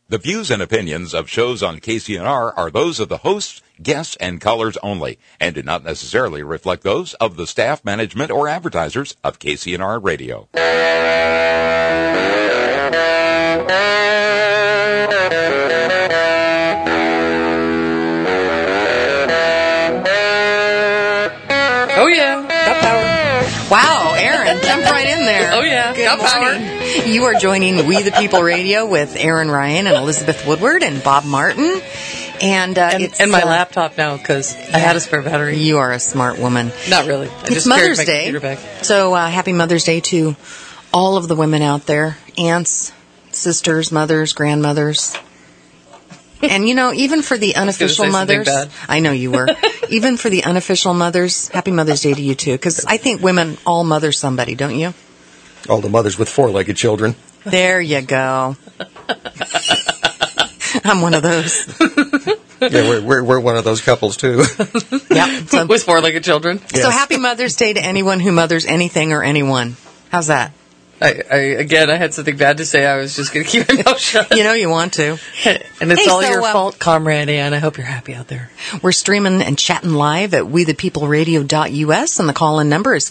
The views and opinions of shows on KCNR are those of the hosts, guests, and callers only, and do not necessarily reflect those of the staff, management, or advertisers of KCNR Radio. Oh yeah, got power. Wow, Aaron, jump right in there. Oh yeah, Good got morning. power. You are joining We the People Radio with Aaron Ryan and Elizabeth Woodward and Bob Martin. And my laptop now because I had a spare battery. You are a smart woman. Not really. I It's just Mother's carried my Day. computer back. So happy Mother's Day to all of the women out there. Aunts, sisters, mothers, grandmothers. And, you know, even for the unofficial say something mothers, bad. I know you were. Even for the unofficial mothers, happy Mother's Day to you, too. Because I think women all mother somebody, don't you? All the mothers with four-legged children. There you go. I'm one of those. Yeah, we're one of those couples, too. Yep. So, With four-legged children. so happy Mother's Day to anyone who mothers anything or anyone. How's that? I had something bad to say. I was just going to keep my mouth shut. You know you want to. And it's Hey, all so, your fault, Comrade Ann. I hope you're happy out there. We're streaming and chatting live at wethepeopleradio.us, and the call-in number is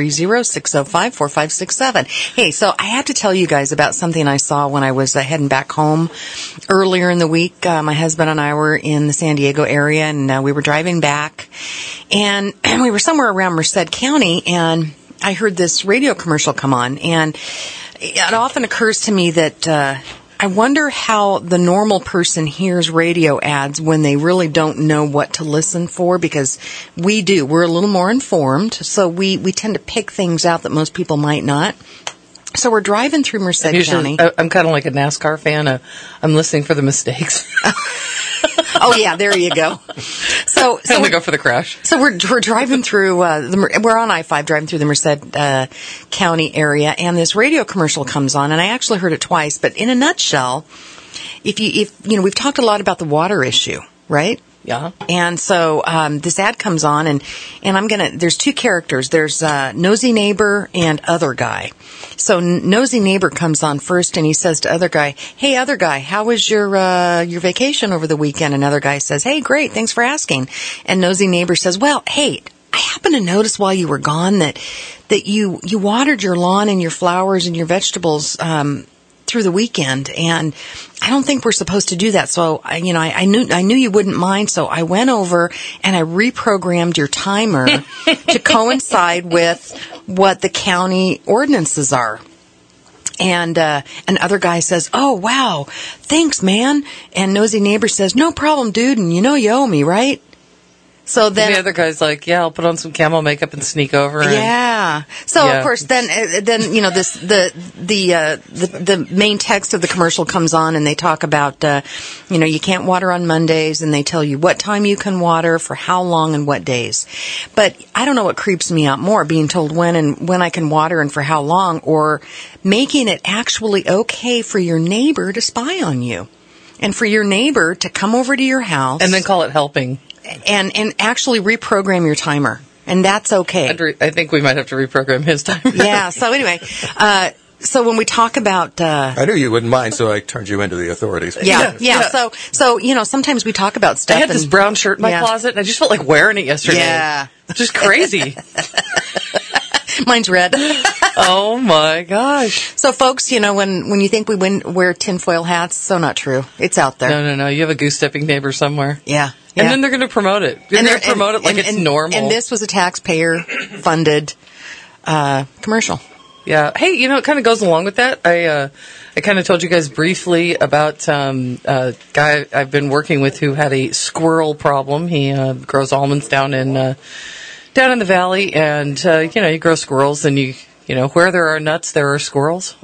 530-605-4567. Hey, so I have to tell you guys about something I saw when I was heading back home earlier in the week. My husband and I were in the San Diego area, and we were driving back, and we were somewhere around Merced County, and I heard this radio commercial come on, and it often occurs to me that I wonder how the normal person hears radio ads when they really don't know what to listen for, because we do. We're a little more informed, so we tend to pick things out that most people might not. So we're driving through Merced County. I'm kind of like a NASCAR fan. I'm listening for the mistakes. Oh, yeah, there you go. So I only go for the crash. So we're driving through we're on I-5 driving through the Merced County area, and this radio commercial comes on, and I actually heard it twice. But in a nutshell, if you know, we've talked a lot about the water issue, right? Yeah. And so this ad comes on, and there's two characters. There's Nosy Neighbor and Other Guy. So Nosy Neighbor comes on first, and he says to Other Guy, "Hey, Other Guy, how was your vacation over the weekend?" And Other Guy says, "Hey, great, thanks for asking." And Nosy Neighbor says, "Well, hey, I happened to notice while you were gone that you watered your lawn and your flowers and your vegetables through the weekend, and I don't think we're supposed to do that. So I knew you wouldn't mind, so I went over and I reprogrammed your timer to coincide with what the county ordinances are." And Other Guy says, "Oh, wow, thanks, man." And Nosy Neighbor says, "No problem, dude, and you know you owe me, right?" So then the other guy's like, "Yeah, I'll put on some camo makeup and sneak over." And, yeah. So Yeah. of course, then you know the main text of the commercial comes on, and they talk about you can't water on Mondays, and they tell you what time you can water, for how long, and what days. But I don't know what creeps me out more: being told when I can water and for how long, or making it actually okay for your neighbor to spy on you, and for your neighbor to come over to your house and then call it helping. and actually reprogram your timer. And that's okay. I think we might have to reprogram his timer. Yeah. So anyway, so when we talk about, I knew you wouldn't mind, so I turned you into the authorities. yeah. So sometimes we talk about stuff. I had this brown shirt in my closet, and I just felt like wearing it yesterday. Yeah. Just crazy. Mine's red. Oh my gosh. So folks, when you think we wear tinfoil hats, so not true. It's out there. No. You have a goose-stepping neighbor somewhere. Yeah. And then they're going to promote it. They're going to promote it like it's normal. And this was a taxpayer-funded commercial. Yeah. Hey, it kind of goes along with that. I kind of told you guys briefly about a guy I've been working with who had a squirrel problem. He grows almonds down in the valley, and you grow squirrels, and where there are nuts, there are squirrels.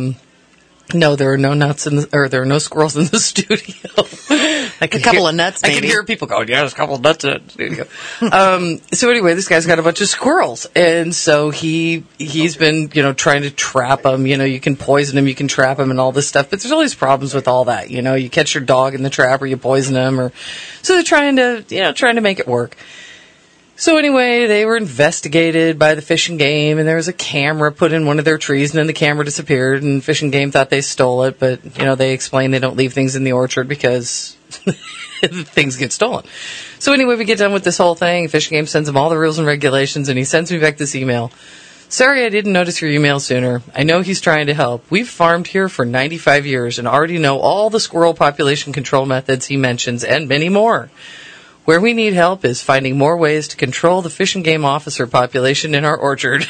No, there are no nuts there are no squirrels in the studio. A couple of nuts, maybe. I can hear people going, "Yeah, there's a couple of nuts in the studio." So anyway, this guy's got a bunch of squirrels, and so he's been trying to trap them. You can poison them, you can trap them, and all this stuff. But there's always problems with all that. You catch your dog in the trap, or you poison them, so they're trying to make it work. So anyway, they were investigated by the Fish and Game, and there was a camera put in one of their trees, and then the camera disappeared, and Fish and Game thought they stole it, but, they explained they don't leave things in the orchard because things get stolen. So anyway, we get done with this whole thing. Fish and Game sends him all the rules and regulations, and he sends me back this email. Sorry I didn't notice your email sooner. I know he's trying to help. We've farmed here for 95 years and already know all the squirrel population control methods he mentions, and many more. Where we need help is finding more ways to control the Fish and Game officer population in our orchard.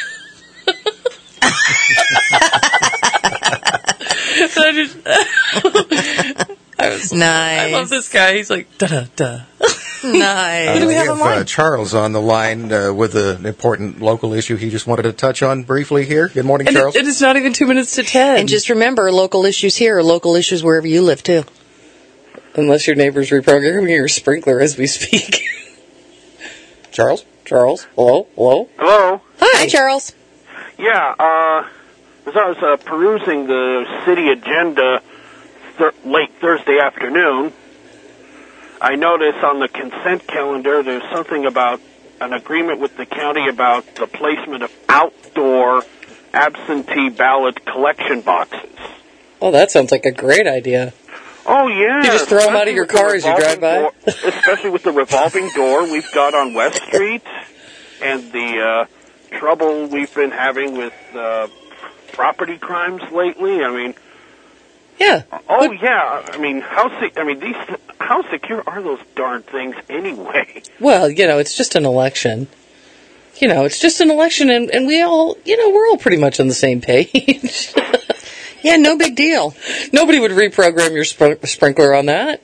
Nice. I love this guy. He's like, da-da-da. Nice. Do we have him on? Charles on the line with an important local issue he just wanted to touch on briefly here. Good morning, Charles. It is not even 2 minutes to 10. And just remember, local issues here are local issues wherever you live, too. Unless your neighbor's reprogramming your sprinkler as we speak. Charles? Hello? Hello. Hi, Charles. Yeah, as I was perusing the city agenda late Thursday afternoon, I noticed on the consent calendar there's something about an agreement with the county about the placement of outdoor absentee ballot collection boxes. Oh, that sounds like a great idea. Oh, yeah. You just throw them out of your car as you drive by? Especially with the revolving door we've got on West Street and the trouble we've been having with property crimes lately. I mean... Yeah. Oh, yeah. I mean, how secure are those darn things anyway? Well, it's just an election. It's just an election, and we all, we're all pretty much on the same page. Yeah, no big deal. Nobody would reprogram your sprinkler on that.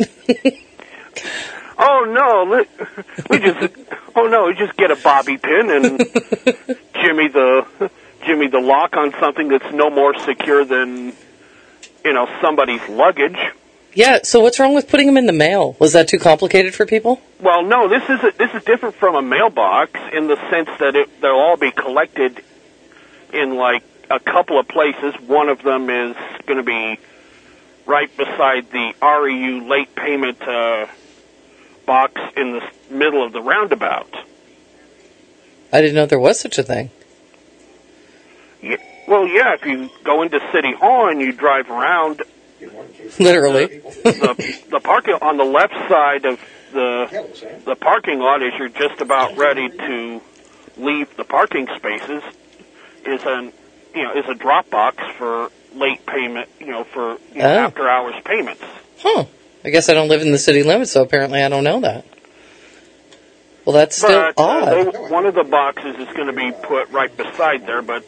Oh no, we just get a bobby pin and jimmy the lock on something that's no more secure than somebody's luggage. Yeah. So what's wrong with putting them in the mail? Was that too complicated for people? Well, no. This is different from a mailbox in the sense that they'll all be collected in like a couple of places. One of them is going to be right beside the REU late payment box in the middle of the roundabout. I didn't know there was such a thing. Yeah, well, yeah, if you go into City Hall and you drive around... Literally. The parking on the left side of the parking lot as you're just about ready to leave the parking spaces is a drop box for late payment, for after hours payments. Huh. I guess I don't live in the city limits, so apparently I don't know that. Well, that's still odd. One of the boxes is going to be put right beside there, but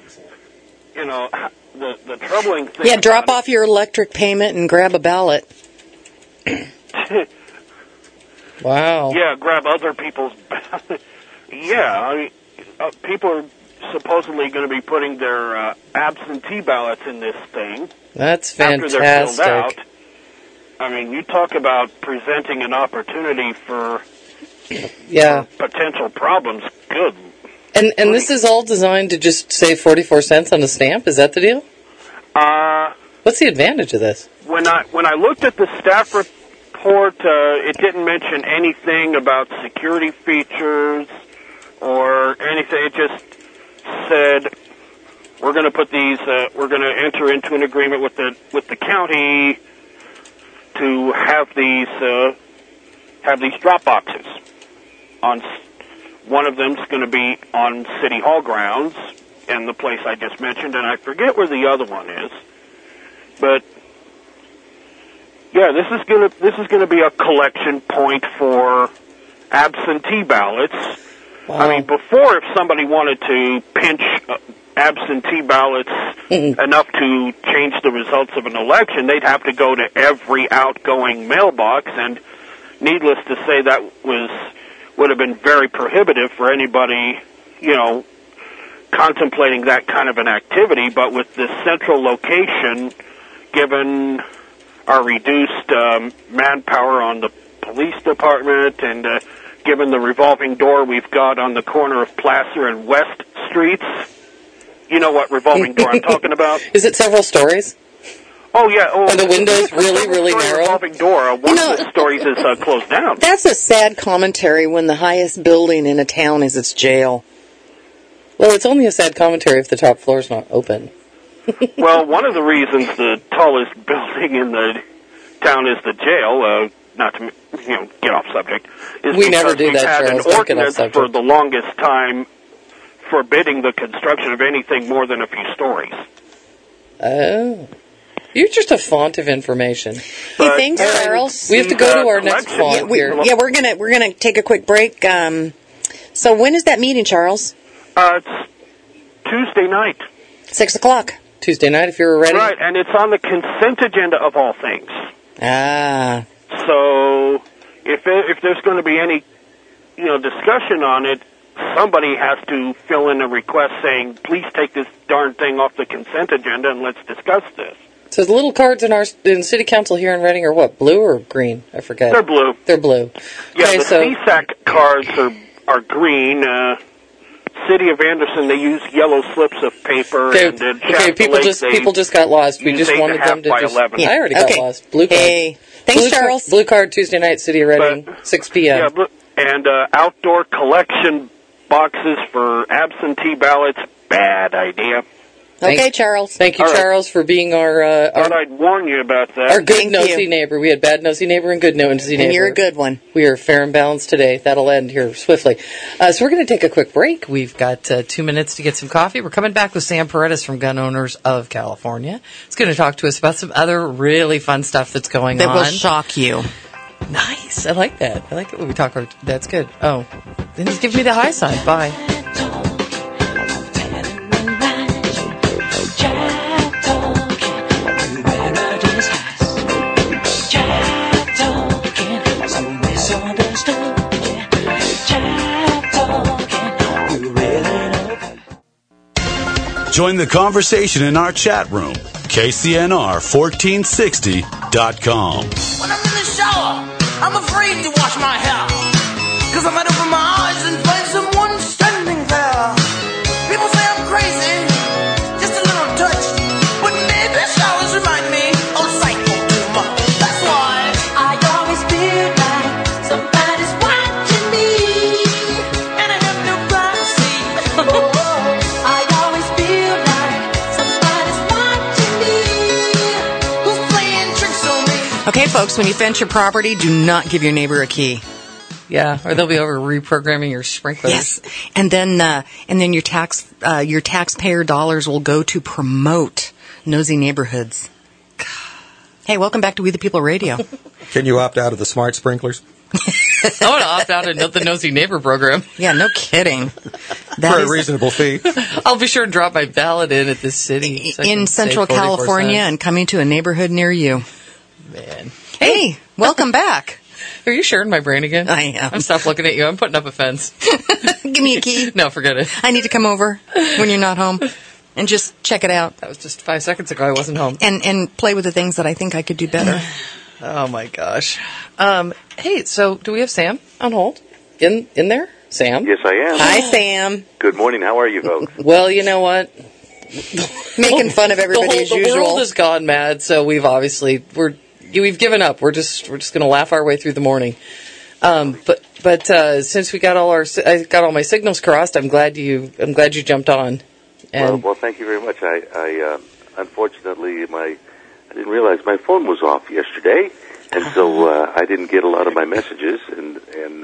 the troubling thing. Yeah, drop off your electric payment and grab a ballot. Wow. Yeah, grab other people's. Yeah, I mean, people are supposedly going to be putting their absentee ballots in this thing. That's fantastic. After they're filled out. I mean, you talk about presenting an opportunity for potential problems. Good. And this is all designed to just save 44 cents on a stamp? Is that the deal? What's the advantage of this? When I looked at the staff report, it didn't mention anything about security features or anything. It just said we're going to put these. We're going to enter into an agreement with the county to have these drop boxes. One of them's going to be on City Hall grounds, and the place I just mentioned, and I forget where the other one is. But yeah, this is going to be a collection point for absentee ballots. Wow. I mean, before, if somebody wanted to pinch absentee ballots enough to change the results of an election, they'd have to go to every outgoing mailbox, and needless to say, that would have been very prohibitive for anybody, contemplating that kind of an activity. But with this central location, given our reduced manpower on the police department and given the revolving door we've got on the corner of Placer and West Streets, you know what revolving door I'm talking about? Is it several stories? Oh, yeah. Oh, Are the windows really, really narrow? Revolving door. One of the stories is closed down. That's a sad commentary when the highest building in a town is its jail. Well, it's only a sad commentary if the top floor's not open. Well, one of the reasons the tallest building in the town is the jail, not to get off subject, is We never because do we've that, had Charles. an Don't get off ordinance subject. for the longest time forbidding the construction of anything more than a few stories. Oh. You're just a font of information. Hey, thanks, Charles. We have to go to our next font here. Yeah, we're gonna take a quick break. So when is that meeting, Charles? It's Tuesday night. 6:00. Tuesday night, if you're ready. Right, and it's on the consent agenda of all things. Ah. So if there's going to be any discussion on it, somebody has to fill in a request saying, please take this darn thing off the consent agenda and let's discuss this. So the little cards in City Council here in Reading are what, blue or green? I forget. They're blue. They're blue. Yeah, Okay, the so CSAC cards are green. City of Anderson, they use yellow slips of paper. okay, And in okay, Shasta Lake, people just got lost. We use just 8.5 wanted them to by just. 11. I already got lost. Blue card. Hey, thanks, blue Charles. Blue card Tuesday night, City of Reading, 6 p.m. Yeah, and outdoor collection boxes for absentee ballots, bad idea. Okay, Charles. Thank you, All right. Charles, for being our Thought I'd warn you about that. our good Thank nosy you. neighbor. We had bad nosy neighbor and good nosy neighbor. And you're a good one. We are fair and balanced today. That'll end here swiftly. So we're going to take a quick break. We've got 2 minutes to get some coffee. We're coming back with Sam Paredes from Gun Owners of California. He's going to talk to us about some other really fun stuff that's going That on. will shock you. Nice. I like that. I like it when we talk. That's good. Oh, then he's giving me the high sign. Bye. Join the conversation in our chat room, KCNR1460.com. When I'm in the shower, I'm afraid to wash my hair, 'cause I might open my eyes and find someone standing there. People say I'm crazy, just a little touch, but maybe showers remind me of cycle too much. That's why I always feel like somebody's watching me, and I have no privacy. I always feel like somebody's watching me, who's playing tricks on me. Okay, folks, when you fence your property, do not give your neighbor a key. Yeah, or they'll be over reprogramming your sprinklers. Yes, and then your taxpayer dollars will go to promote nosy neighborhoods. Hey, welcome back to We the People Radio. Can you opt out of the smart sprinklers? I want to opt out of the Nosy Neighbor program. Yeah, no kidding. For a reasonable fee. I'll be sure to drop my ballot in at this city. so I in can save Central 44 California cents. and coming to a neighborhood near you. Man. Hey, welcome back. Are you sharing my brain again? I am. I'm stopped looking at you. I'm putting up a fence. Give me a key. No, forget it. I need to come over when you're not home and just check it out That was just 5 seconds ago. I wasn't home. and play with the things that I think I could do better. Oh, my gosh. Hey, so do we have Sam on hold? In there? Sam? Yes, I am. Hi, Sam. Good morning. How are you folks? Well, you know what? Making fun of everybody as the usual. world has gone mad, so we've given up. We're just going to laugh our way through the morning. But since we got I got all my signals crossed, I'm glad you jumped on. And Well, thank you very much. I unfortunately, I didn't realize my phone was off yesterday, and so I didn't get a lot of my messages. And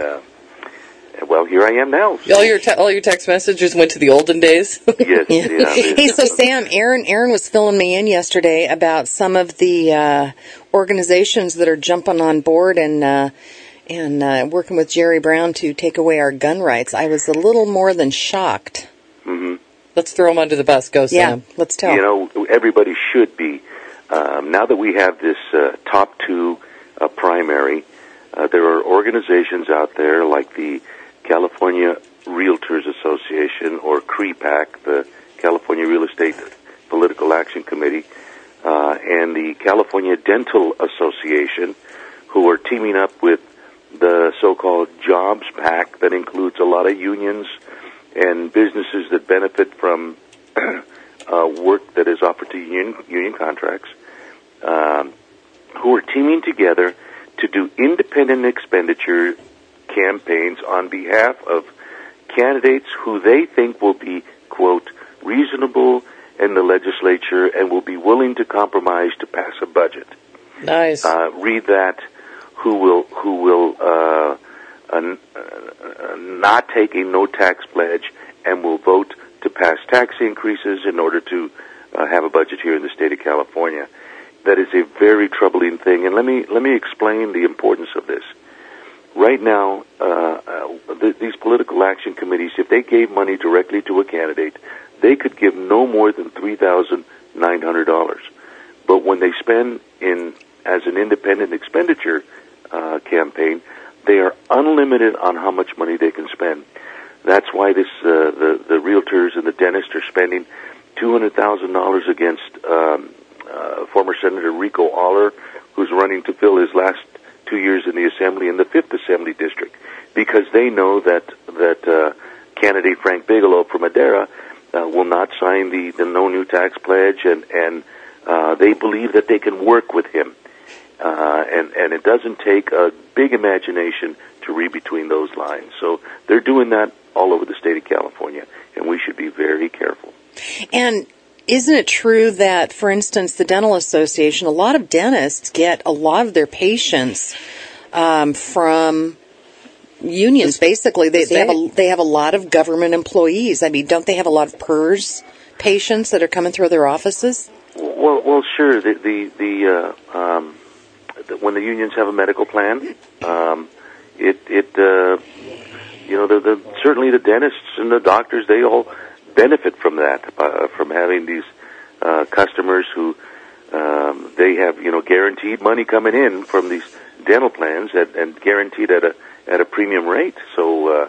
well, here I am now. So, all your text messages went to the olden days. yes, yeah. Hey, so Sam, Aaron was filling me in yesterday about some of the organizations that are jumping on board and working with Jerry Brown to take away our gun rights. I was a little more than shocked. Mm-hmm. Let's throw them under the bus. Go, Sam. Yeah, let's tell. You know, everybody should be. Now that we have this top two primary, there are organizations out there like the California Realtors Association, or CREPAC, the California Real Estate Political Action Committee, and the California Dental Association, who are teaming up with the so-called Jobs PAC that includes a lot of unions and businesses that benefit from work that is offered to union contracts. who are teaming together to do independent expenditure campaigns on behalf of candidates who they think will be, quote, reasonable in the legislature and will be willing to compromise to pass a budget. Nice. Read that. Who will not take a no tax pledge and will vote to pass tax increases in order to have a budget here in the state of California. That is a very troubling thing, and let me explain the importance of this. Right now, these political action committees, if they gave money directly to a candidate, they could give no more than $3,900. But when they spend as an independent expenditure campaign, they are unlimited on how much money they can spend. That's why the realtors and the dentists are spending $200,000 against former Senator Rico Aller, who's running to fill his last 2 years in the Assembly in the 5th Assembly District, because they know that candidate Frank Bigelow from Madera will not sign the no new tax pledge, and they believe that they can work with him. And it doesn't take a big imagination to read between those lines. So they're doing that all over the state of California, and we should be very careful. And isn't it true that, for instance, the Dental Association, a lot of dentists get a lot of their patients from unions, basically. They have a lot of government employees. I mean, don't they have a lot of PERS patients that are coming through their offices? Well, sure. When the unions have a medical plan, certainly the dentists and the doctors, they all benefit from that, from having these customers who they have guaranteed money coming in from these dental plans and guaranteed at a premium rate. So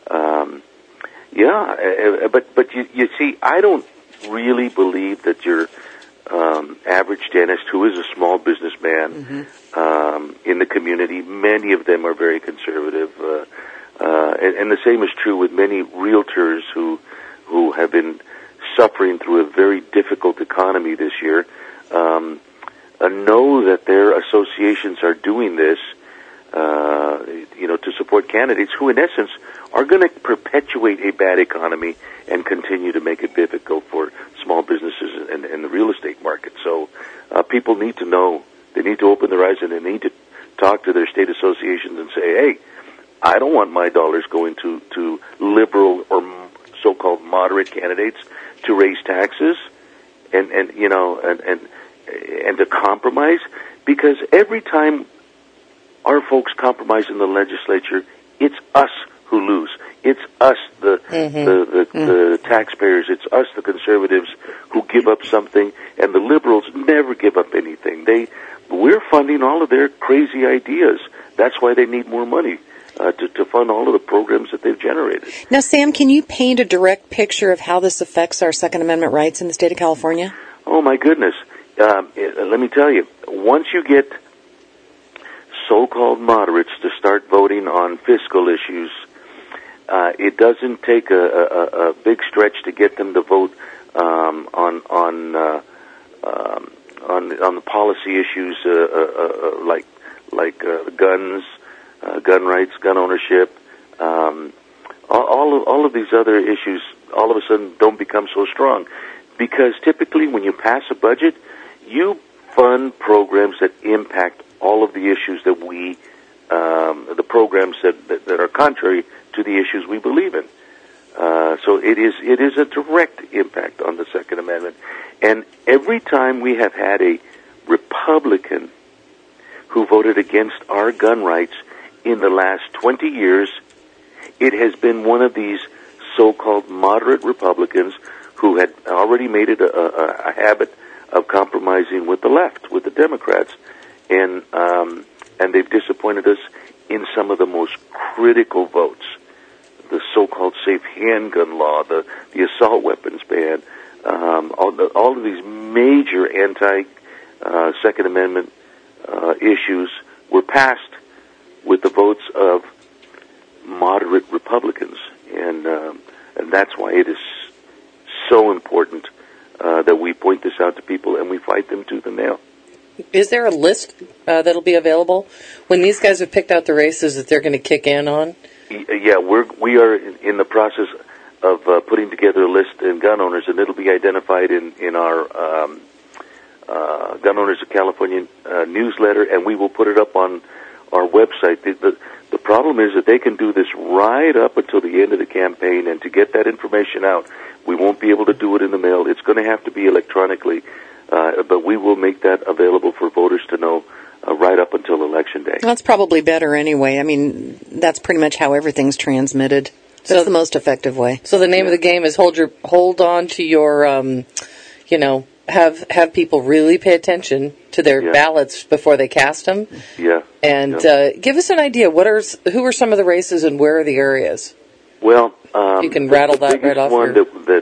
but you see, I don't really believe that your average dentist, who is a small businessman in the community, many of them are very conservative, and the same is true with many realtors who have been suffering through a very difficult economy this year. Know that their associations are doing this, to support candidates who, in essence, are going to perpetuate a bad economy and continue to make it difficult for small businesses and the real estate market. So people need to know. They need to open their eyes, and they need to talk to their state associations and say, hey, I don't want my dollars going to liberal or so-called moderate candidates to raise taxes and to compromise, because every time our folks compromise in the legislature, it's us who lose. It's us, the taxpayers. It's us, the conservatives, who give up something, and the liberals never give up anything. We're funding all of their crazy ideas. That's why they need more money to fund all of the programs that they've generated. Now, Sam, can you paint a direct picture of how this affects our Second Amendment rights in the state of California? Oh, my goodness. Let me tell you, once you get so-called moderates to start voting on fiscal issues, it doesn't take a big stretch to get them to vote on the policy issues like guns, gun rights, gun ownership. All of these other issues all of a sudden don't become so strong, because typically when you pass a budget, you fund programs that impact all of the issues that the programs that are contrary to the issues we believe in. So it is a direct impact on the Second Amendment. And every time we have had a Republican who voted against our gun rights in the last 20 years, it has been one of these so-called moderate Republicans who had already made it a habit of compromising with the left, with the Democrats, and they've disappointed us in some of the most critical votes. The so-called safe handgun law, the assault weapons ban, all of these major anti-Second Amendment issues were passed with the votes of moderate Republicans, and that's why it is so important that we point this out to people and we fight them tooth and nail. Is there a list that'll be available when these guys have picked out the races that they're going to kick in on? Yeah, we are in the process of putting together a list in gun owners, and it'll be identified in our Gun Owners of California newsletter, and we will put it up on our website. The problem is that they can do this right up until the end of the campaign, and to get that information out, we won't be able to do it in the mail. It's going to have to be electronically, but we will make that available for voters to know right up until Election Day. That's probably better anyway. I mean, that's pretty much how everything's transmitted. That's the most effective way. So the name of the game is hold on to your, have people really pay attention to their ballots before they cast them. Yeah. And give us an idea. Who are some of the races and where are the areas? Well, you can rattle that right off. One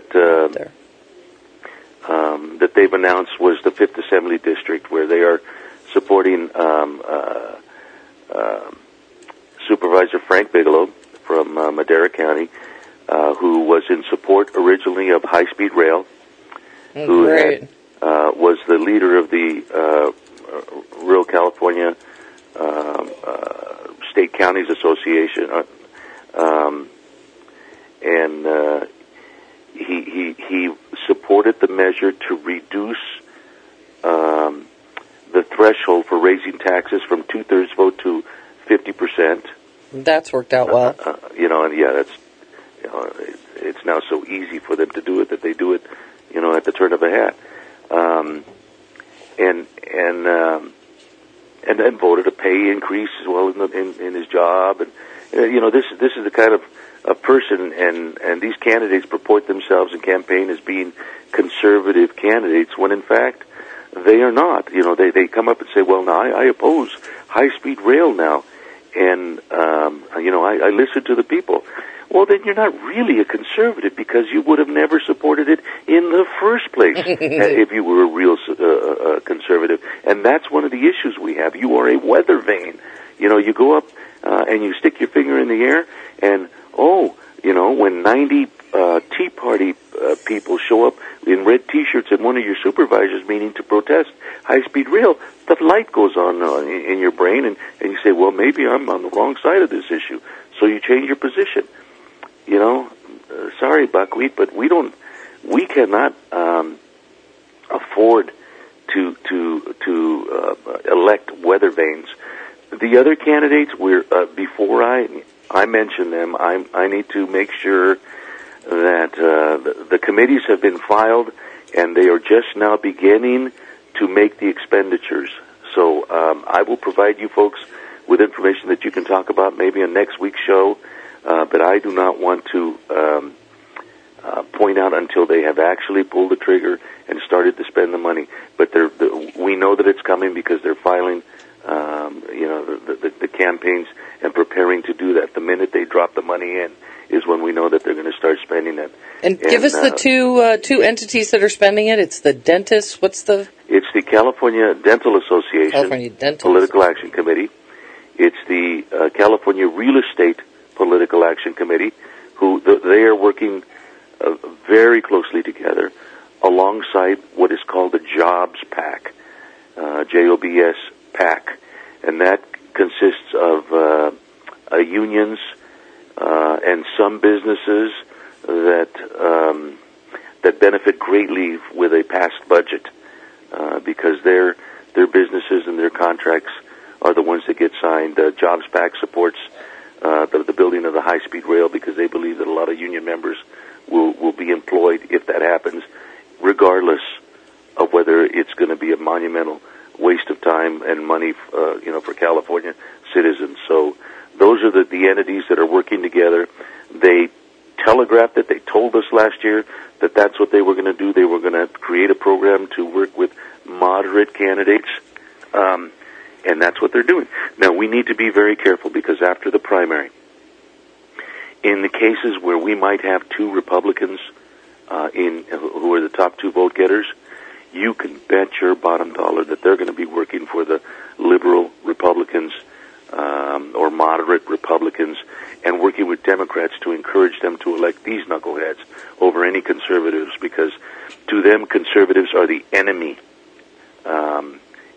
that they've announced was the 5th Assembly District, where they are supporting Supervisor Frank Bigelow from Madera County, who was in support originally of high-speed rail, who was the leader of the Rural California State Counties Association, and he supported the measure to reduce the threshold for raising taxes from 2/3 vote to 50%. That's worked out well. It's now so easy for them to do it that they do it, at the turn of a hat, and then voted a pay increase as well in his job, and this is the kind of a person, and these candidates purport themselves in campaign as being conservative candidates when in fact they are not. They come up and say, well, now I oppose high-speed rail now, and I listen to the people. Well, then you're not really a conservative because you would have never supported it in the first place if you were a real conservative. And that's one of the issues we have. You are a weather vane. You go up and you stick your finger in the air, and when 90 Tea Party people show up in red T-shirts at one of your supervisors' meeting to protest high-speed rail, the light goes on in your brain, and you say, well, maybe I'm on the wrong side of this issue. So you change your position. Sorry, Buckwheat, but we cannot afford to elect weather vanes. The other candidates, before I mention them, I need to make sure that the committees have been filed and they are just now beginning to make the expenditures. So I will provide you folks with information that you can talk about maybe on next week's show, but I do not want to point out until they have actually pulled the trigger and started to spend the money. But we know that it's coming because they're filing the campaigns and preparing to do that. The minute they drop the money in is when we know that they're going to start spending it. And give us the two entities that are spending it. It's the dentists. It's the California Dental Association Political Action Committee. It's the California Real Estate Political Action Committee, who they are working very closely together alongside what is called the Jobs PAC, JOBS PAC, and that consists of unions and some businesses that benefit greatly with a passed budget because their businesses and their contracts are the ones that get signed. Jobs PAC supports the building of the high-speed rail because they believe that a lot of union members will be employed if that happens, regardless of whether it's going to be a monumental waste of time and money, for California citizens. So those are the entities that are working together. They telegraphed it. They told us last year that that's what they were going to do. They were going to create a program to work with moderate candidates, and that's what they're doing. Now, we need to be very careful because after the primary, in the cases where we might have two Republicans who are the top two vote getters, you can bet your bottom dollar that they're going to be working for the liberal Republicans or moderate Republicans and working with Democrats to encourage them to elect these knuckleheads over any conservatives because to them conservatives are the enemy.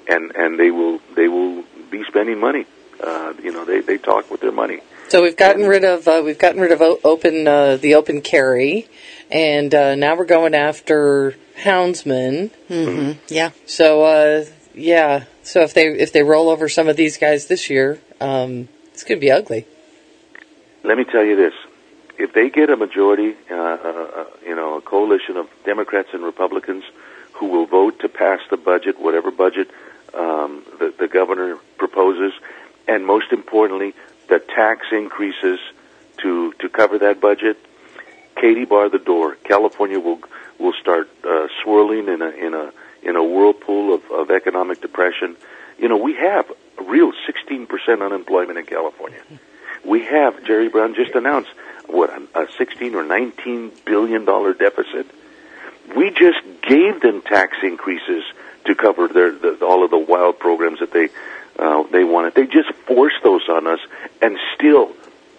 and they will be spending money. They talk with their money. So we've gotten rid of open the open carry, and now we're going after houndsmen. Mm-hmm. Yeah. So So if they roll over some of these guys this year, it's going to be ugly. Let me tell you this: if they get a majority, a coalition of Democrats and Republicans who will vote to pass the budget, whatever budget the governor proposes, and most importantly, the tax increases to cover that budget, Katie, bar the door. California will start swirling in a whirlpool of economic depression. We have a real 16% unemployment in California. We have, Jerry Brown just announced, a 16 or $19 billion deficit. We just gave them tax increases to cover all of the wild programs that they wanted. They just forced those on us, and still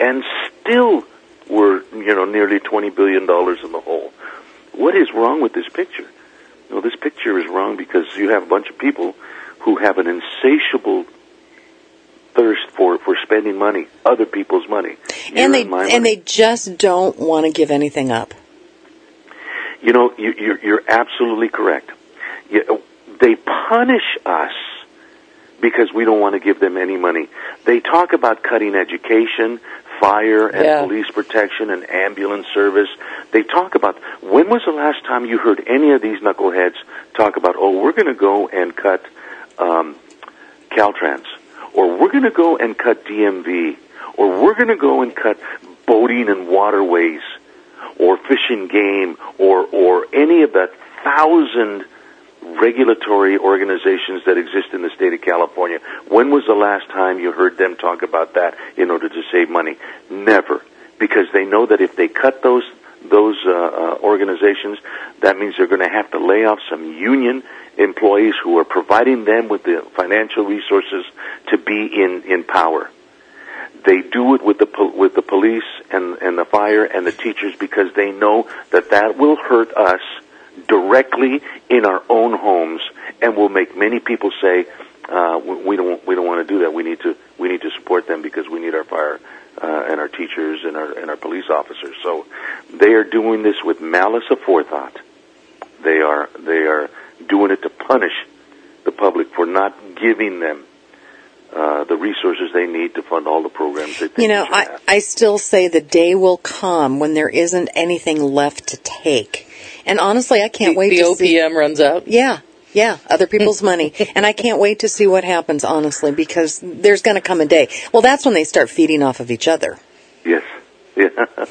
we're nearly $20 billion in the hole. What is wrong with this picture? This picture is wrong because you have a bunch of people who have an insatiable thirst for spending money, other people's money, and they just don't want to give anything up. You're absolutely correct. They punish us because we don't want to give them any money. They talk about cutting education, fire and police protection and ambulance service. They talk about, when was the last time you heard any of these knuckleheads talk about, we're going to go and cut Caltrans, or we're going to go and cut DMV, or we're going to go and cut boating and waterways, or fishing game, or any of the 1,000 regulatory organizations that exist in the state of California. When was the last time you heard them talk about that in order to save money? Never, because they know that if they cut those organizations, that means they're going to have to lay off some union employees who are providing them with the financial resources to be in power. They do it with the police and the fire and the teachers because they know that will hurt us directly in our own homes and will make many people say we don't want to do that. We need to support them because we need our fire and our teachers and our police officers. So they are doing this with malice aforethought. They are doing it to punish the public for not giving them the resources they need to fund all the programs they think I still say the day will come when there isn't anything left to take. And honestly, I can't wait to see... The OPM runs out? Yeah, other people's money. And I can't wait to see what happens, honestly, because there's going to come a day. Well, that's when they start feeding off of each other. Yes. Yeah.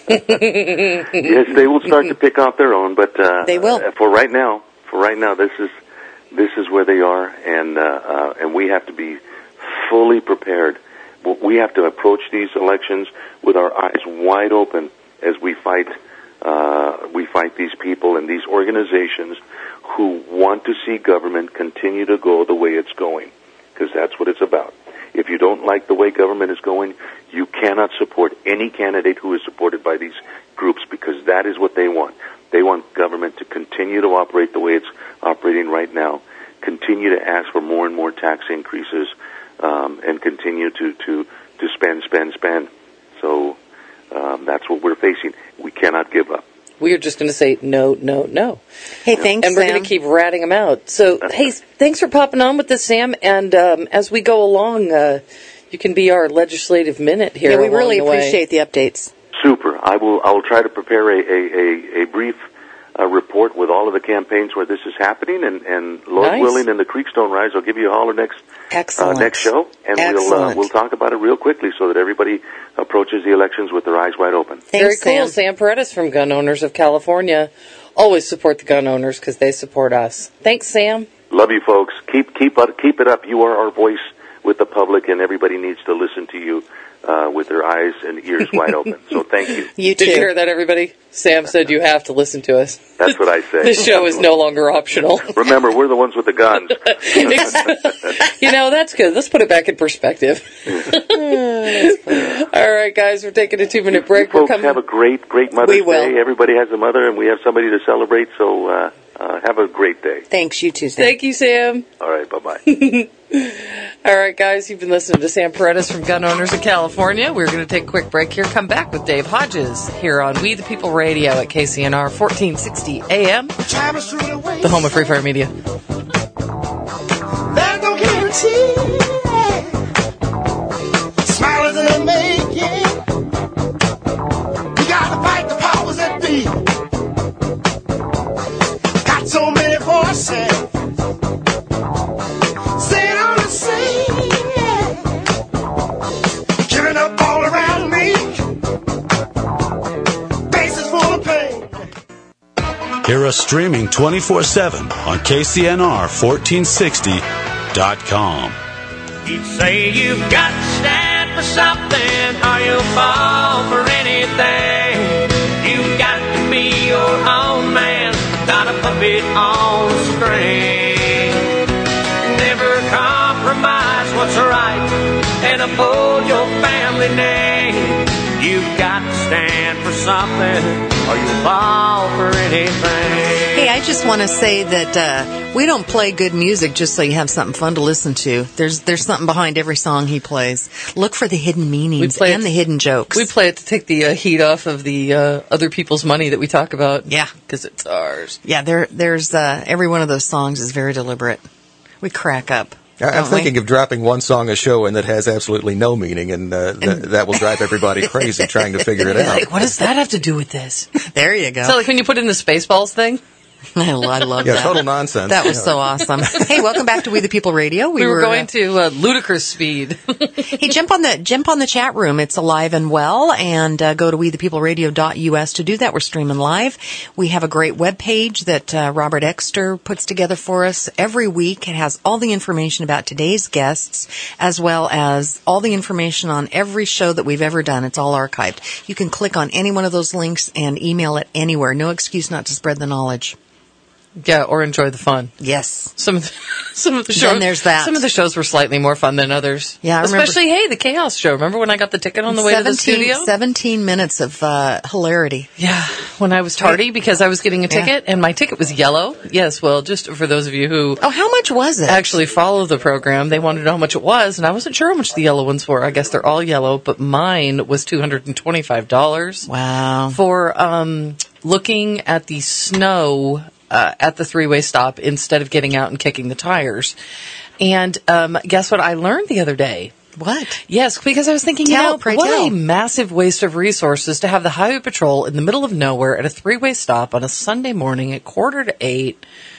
Yes, they will start to pick off their own, but they will. For right now, this is where they are, and we have to be fully prepared. We have to approach these elections with our eyes wide open as we fight these people and these organizations who want to see government continue to go the way it's going, because that's what it's about. If you don't like the way government is going, you cannot support any candidate who is supported by these groups, because that is what they want. They want government to continue to operate the way it's operating right now, continue to ask for more and more tax increases, and continue to spend. So that's what we're facing. We cannot give up. We are just going to say no. Hey, thanks, and we're Sam. going to keep ratting them out. So, hey, thanks for popping on with this, Sam. And as we go along, you can be our legislative minute here. Yeah, we really appreciate the updates. Super. I will try to prepare a brief report with all of the campaigns where this is happening, and Lord willing, and the creeks don't rise, I'll give you a holler next show, and we'll talk about it real quickly so that everybody approaches the elections with their eyes wide open. Thanks, Very cool. Sam Paredes from Gun Owners of California. Always support the gun owners because they support us. Thanks, Sam. Love you, folks. Keep it up. You are our voice with the public, and everybody needs to listen to you with their eyes and ears wide open. So thank you. You too. Did you hear that, everybody? Sam said you have to listen to us. That's what I say. This show is no longer optional. Remember, we're the ones with the guns. That's good. Let's put it back in perspective. All right, guys, we're taking a 2-minute break. You folks have a great Mother's Day. Everybody has a mother, and we have somebody to celebrate, so Have a great day. Thanks, you too, Sam. Thank you, Sam. All right, bye-bye. All right, guys, you've been listening to Sam Paredes from Gun Owners in California. We're going to take a quick break here. Come back with Dave Hodges here on We the People Radio at KCNR 1460 AM, the home of Free Fire Media. There's no guarantee. Smile isn't a making. You gotta fight the powers that be. Got so many voices. Saying all the same. Giving up all around me. Faces full of pain. Hear us streaming 24/7 on KCNR1460.com. You'd say you've got to stand for something or you'll fall for anything. You've got to be your own man, not a puppet on a string. Never compromise what's right and uphold your family name. You've got to stand for something or you'll fall for anything. Hey, I just want to say that we don't play good music just so you have something fun to listen to. There's something behind every song he plays. Look for the hidden meanings and the hidden jokes. We play it to take the heat off of the other people's money that we talk about. Yeah. Because it's ours. Yeah, there's every one of those songs is very deliberate. We crack up. I'm thinking of dropping one song a show and that has absolutely no meaning, and that will drive everybody crazy trying to figure it out. Like, what does that have to do with this? There you go. So, like when you put in the Spaceballs thing? I love Yeah, that. total nonsense. That was so awesome. Hey, welcome back to We the People Radio. We were going to ludicrous speed. Hey, jump on the chat room. It's alive and well, and go to wethepeopleradio.us to do that. We're streaming live. We have a great webpage that Robert Exter puts together for us every week. It has all the information about today's guests, as well as all the information on every show that we've ever done. It's all archived. You can click on any one of those links and email it anywhere. No excuse not to spread the knowledge. Yeah, or enjoy the fun. Yes. Some of the shows. Then there's that. Some of the shows were slightly more fun than others. Yeah, I remember. Especially, hey, the Chaos Show. Remember when I got the ticket on the way to the studio? 17 minutes of hilarity. Yeah, when I was tardy because I was getting a ticket, and my ticket was yellow. Yes, well, just for those of you who... Oh, how much was it? Actually follow the program, they wanted to know how much it was, and I wasn't sure how much the yellow ones were. I guess they're all yellow, but mine was $225. Wow. For looking at the snow... at the three-way stop instead of getting out and kicking the tires. And guess what I learned the other day? What? Yes, because I was thinking, what a massive waste of resources to have the Highway Patrol in the middle of nowhere at a three-way stop on a Sunday morning at 7:45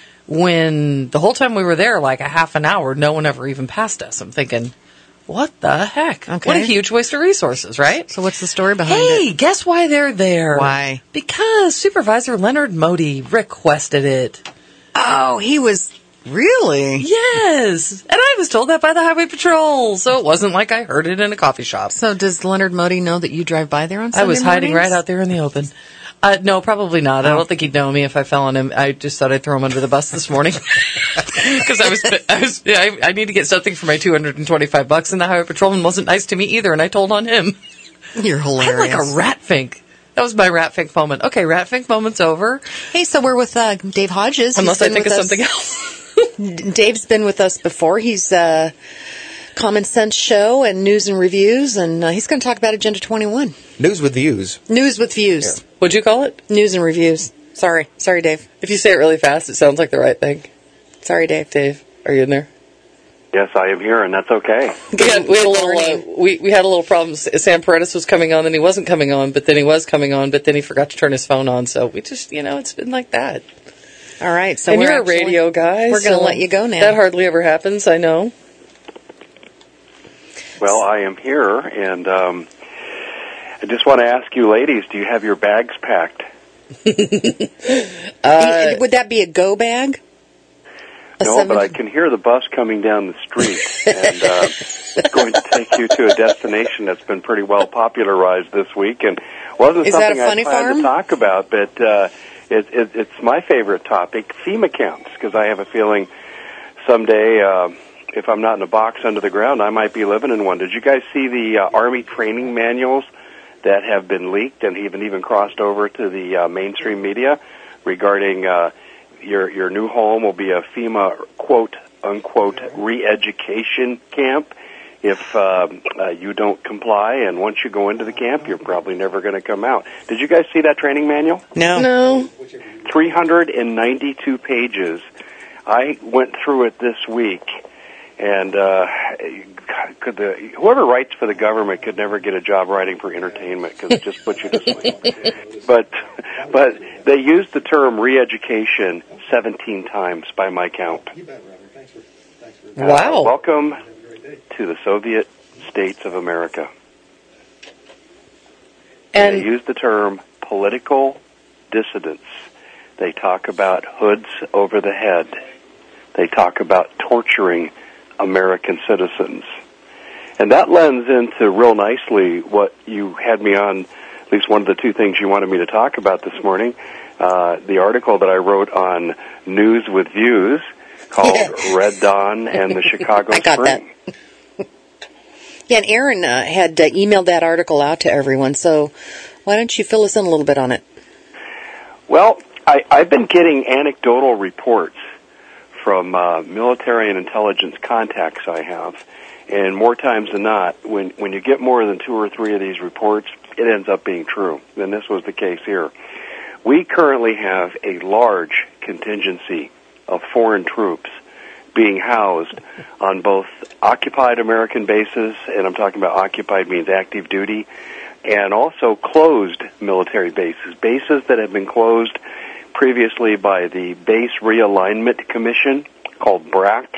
when the whole time we were there, like a half an hour, no one ever even passed us. I'm thinking... what the heck? Okay. What a huge waste of resources, right? So what's the story behind it? Hey, guess why they're there? Why? Because Supervisor Leonard Modi requested it. Oh, he was... Really? Yes. And I was told that by the Highway Patrol, so it wasn't like I heard it in a coffee shop. So does Leonard Modi know that you drive by there on Sunday I was hiding mornings? right out there in the open. No, probably not. I don't think he'd know me if I fell on him. I just thought I'd throw him under the bus this morning. Because I need to get something for my $225, and the Highway Patrolman wasn't nice to me either, and I told on him. You're hilarious. I'm like a rat fink. That was my rat fink moment. Okay, rat fink moment's over. Hey, so we're with Dave Hodges. Unless I think of something else. Dave's been with us before. He's Common Sense Show and News and Reviews, and he's going to talk about Agenda 21. News with views. News with views. Yeah. What'd you call it? News and Reviews. Sorry, Dave. If you say it really fast, it sounds like the right thing. Sorry, Dave. Dave, are you in there? Yes, I am here, and that's okay. We had a little problem. Sam Paredes was coming on, then he wasn't coming on, but then he was coming on, but then he forgot to turn his phone on. So we just, it's been like that. All right. So and you're a radio guy. We're going to let you go now. That hardly ever happens, I know. Well, I am here, and I just want to ask you ladies, do you have your bags packed? Would that be a go bag? No, but I can hear the bus coming down the street, and it's going to take you to a destination that's been pretty well popularized this week, and wasn't Is something that a funny I planned farm? to talk about, but it's my favorite topic, FEMA camps, because I have a feeling someday, if I'm not in a box under the ground, I might be living in one. Did you guys see the Army training manuals that have been leaked and even crossed over to the mainstream media regarding Your new home will be a FEMA quote unquote re-education camp if you don't comply, and once you go into the camp, you're probably never going to come out. Did you guys see that training manual? No. 392 pages. I went through it this week, and whoever writes for the government could never get a job writing for entertainment because it just puts you to sleep. But they used the term re-education 17 times by my count. Wow. Welcome to the Soviet States of America. And they use the term political dissidents. They talk about hoods over the head. They talk about torturing American citizens. And that lends into real nicely what you had me on, at least one of the two things you wanted me to talk about this morning, the article that I wrote on News with Views called Red Dawn and the Chicago I got Spring. that. Yeah, and Aaron had emailed that article out to everyone, so why don't you fill us in a little bit on it? Well, I've been getting anecdotal reports from military and intelligence contacts I have, and more times than not, when you get more than 2 or 3 of these reports, it ends up being true, and this was the case here. We currently have a large contingency of foreign troops being housed on both occupied American bases, and I'm talking about occupied means active duty, and also closed military bases that have been closed previously by the Base Realignment Commission, called BRAC,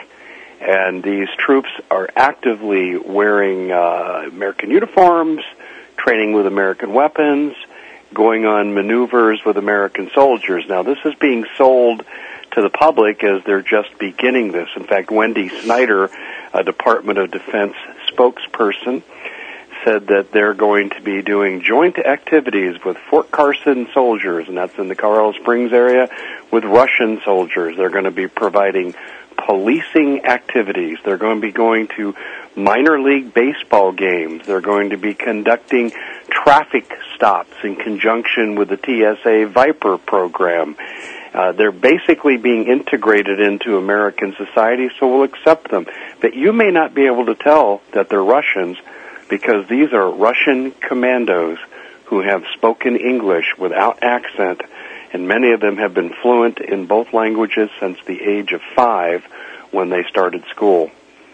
and these troops are actively wearing American uniforms, training with American weapons, going on maneuvers with American soldiers. Now, this is being sold to the public as they're just beginning this. In fact, Wendy Snyder, a Department of Defense spokesperson, said that they're going to be doing joint activities with Fort Carson soldiers, and that's in the Colorado Springs area, with Russian soldiers. They're going to be providing policing activities. They're going to be going to minor league baseball games. They're going to be conducting traffic stops in conjunction with the TSA Viper program. They're basically being integrated into American society, so we'll accept them. But you may not be able to tell that they're Russians, because these are Russian commandos who have spoken English without accent, and many of them have been fluent in both languages since the age of 5 when they started school.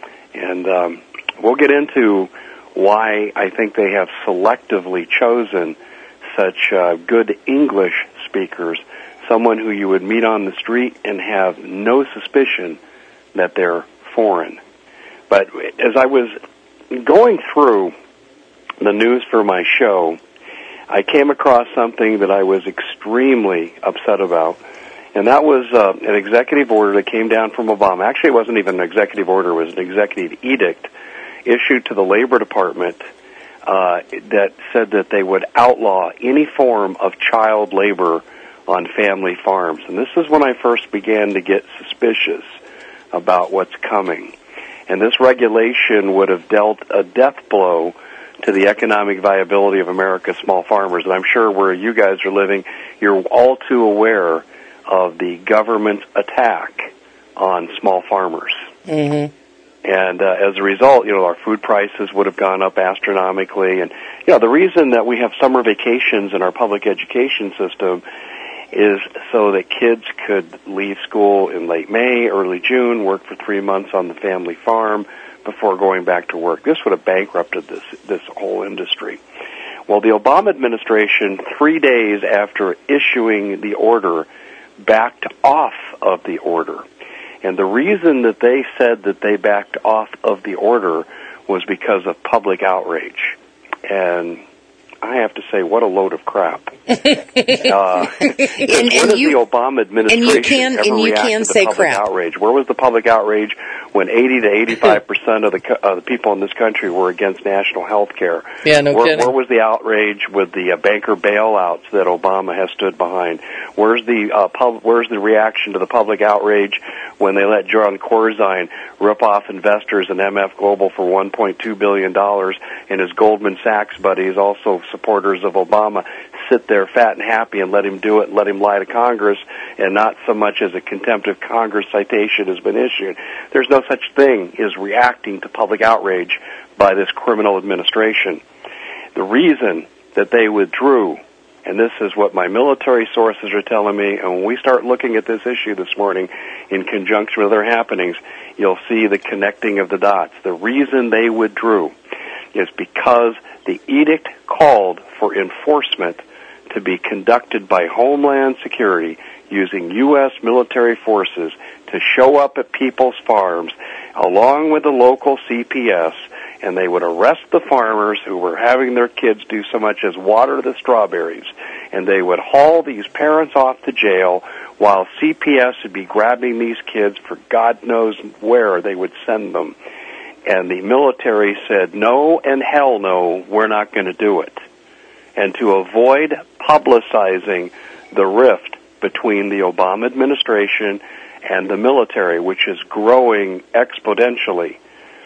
And we'll get into why I think they have selectively chosen such good English speakers, someone who you would meet on the street and have no suspicion that they're foreign. But as I was going through the news for my show, I came across something that I was extremely upset about, and that was an executive order that came down from Obama. Actually, it wasn't even an executive order, it was an executive edict issued to the Labor Department that said that they would outlaw any form of child labor on family farms. And this is when I first began to get suspicious about what's coming. And this regulation would have dealt a death blow to the economic viability of America's small farmers. And I'm sure where you guys are living, you're all too aware of the government's attack on small farmers. Mm-hmm. And as a result, our food prices would have gone up astronomically. And, the reason that we have summer vacations in our public education system is so that kids could leave school in late May, early June, work for 3 months on the family farm before going back to work. This would have bankrupted this whole industry. Well, the Obama administration, 3 days after issuing the order, backed off of the order. And the reason that they said that they backed off of the order was because of public outrage. And I have to say, what a load of crap. When has the Obama administration ever reacted to public outrage? Where was the public outrage when 80 to 85% of the people in this country were against national health care? Yeah, no kidding. Where was the outrage with the banker bailouts that Obama has stood behind? Where's the reaction to the public outrage when they let John Corzine rip off investors in MF Global for $1.2 billion and his Goldman Sachs buddies, also supporters of Obama, sit there fat and happy and let him do it and let him lie to Congress, and not so much as a contempt of Congress citation has been issued. There's no such thing as reacting to public outrage by this criminal administration. The reason that they withdrew, and this is what my military sources are telling me, and when we start looking at this issue this morning in conjunction with other happenings, you'll see the connecting of the dots. The reason they withdrew is because the edict called for enforcement to be conducted by Homeland Security using U.S. military forces to show up at people's farms along with the local CPS, and they would arrest the farmers who were having their kids do so much as water the strawberries, and they would haul these parents off to jail while CPS would be grabbing these kids for God knows where they would send them. And the military said, no and hell no, we're not going to do it. And to avoid publicizing the rift between the Obama administration and the military, which is growing exponentially,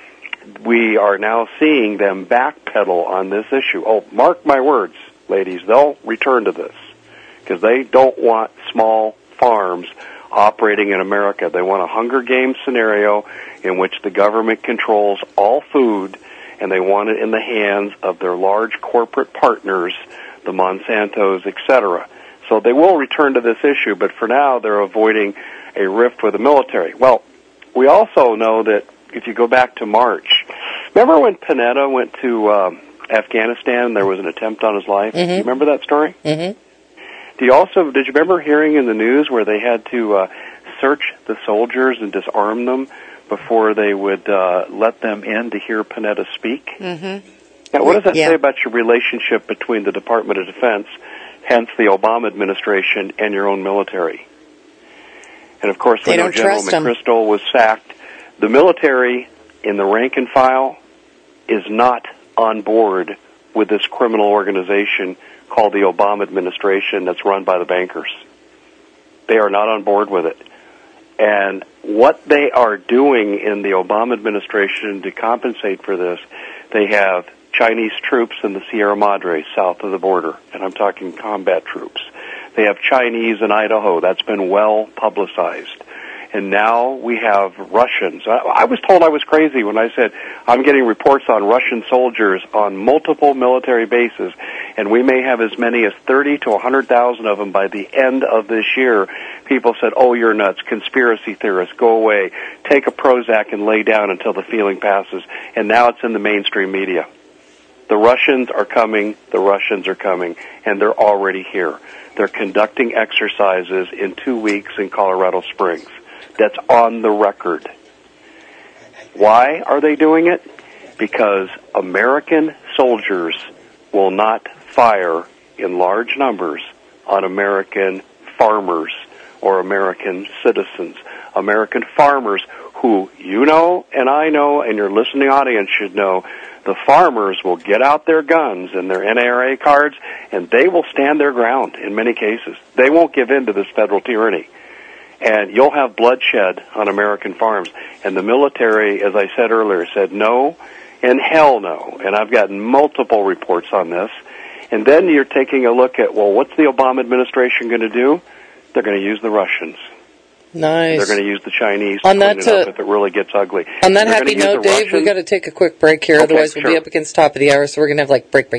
we are now seeing them backpedal on this issue. Oh, mark my words, ladies, they'll return to this because they don't want small farms operating in America. They want a Hunger Games scenario in which the government controls all food, and they want it in the hands of their large corporate partners, the Monsantos, etc. So they will return to this issue, but for now they're avoiding a rift with the military. Well, we also know that if you go back to March, remember when Panetta went to Afghanistan, there was an attempt on his life? Mm-hmm. You remember that story? Mm-hmm. Did you remember hearing in the news where they had to search the soldiers and disarm them before they would let them in to hear Panetta speak? Mm-hmm. Now, what does that say about your relationship between the Department of Defense, hence the Obama administration, and your own military? And, of course, when General McChrystal was sacked, the military in the rank and file is not on board with this criminal organization called the Obama administration that's run by the bankers. They are not on board with it. And what they are doing in the Obama administration to compensate for this, they have Chinese troops in the Sierra Madre south of the border, and I'm talking combat troops. They have Chinese in Idaho. That's been well publicized. And now we have Russians. I was told I was crazy when I said I'm getting reports on Russian soldiers on multiple military bases, and we may have as many as 30 to 100,000 of them by the end of this year. People said, oh, you're nuts, conspiracy theorists, go away, take a Prozac and lay down until the feeling passes. And now it's in the mainstream media. The Russians are coming, and they're already here. They're conducting exercises in 2 weeks in Colorado Springs. That's on the record. Why are they doing it? Because American soldiers will not fire in large numbers on American farmers or American citizens. American farmers who you know and I know and your listening audience should know, the farmers will get out their guns and their NRA cards, and they will stand their ground in many cases. They won't give in to this federal tyranny. And you'll have bloodshed on American farms. And the military, as I said earlier, said no and hell no. And I've gotten multiple reports on this. And then you're taking a look at, well, what's the Obama administration going to do? They're going to use the Russians. Nice. They're going to use the Chinese on to that, clean it up if it really gets ugly. On that happy note, Dave, we've got to take a quick break here. Otherwise, we'll be up against the top of the hour. So we're going to have like break.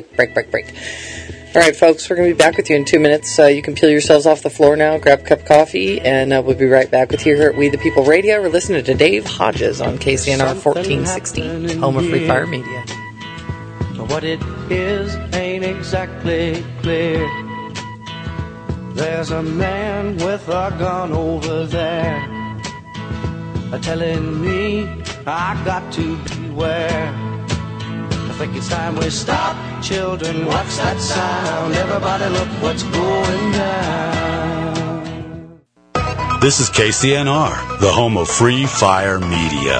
All right, folks, we're going to be back with you in 2 minutes. You can peel yourselves off the floor now, grab a cup of coffee, and we'll be right back with you here at We the People Radio. We're listening to Dave Hodges on KCNR 1460, home of Free Fire Media. What it is ain't exactly clear. There's a man with a gun over there, telling me I got to beware. I think it's time we stop, children, what's that sound? Everybody look what's going down. This is KCNR, the home of Free Fire Media.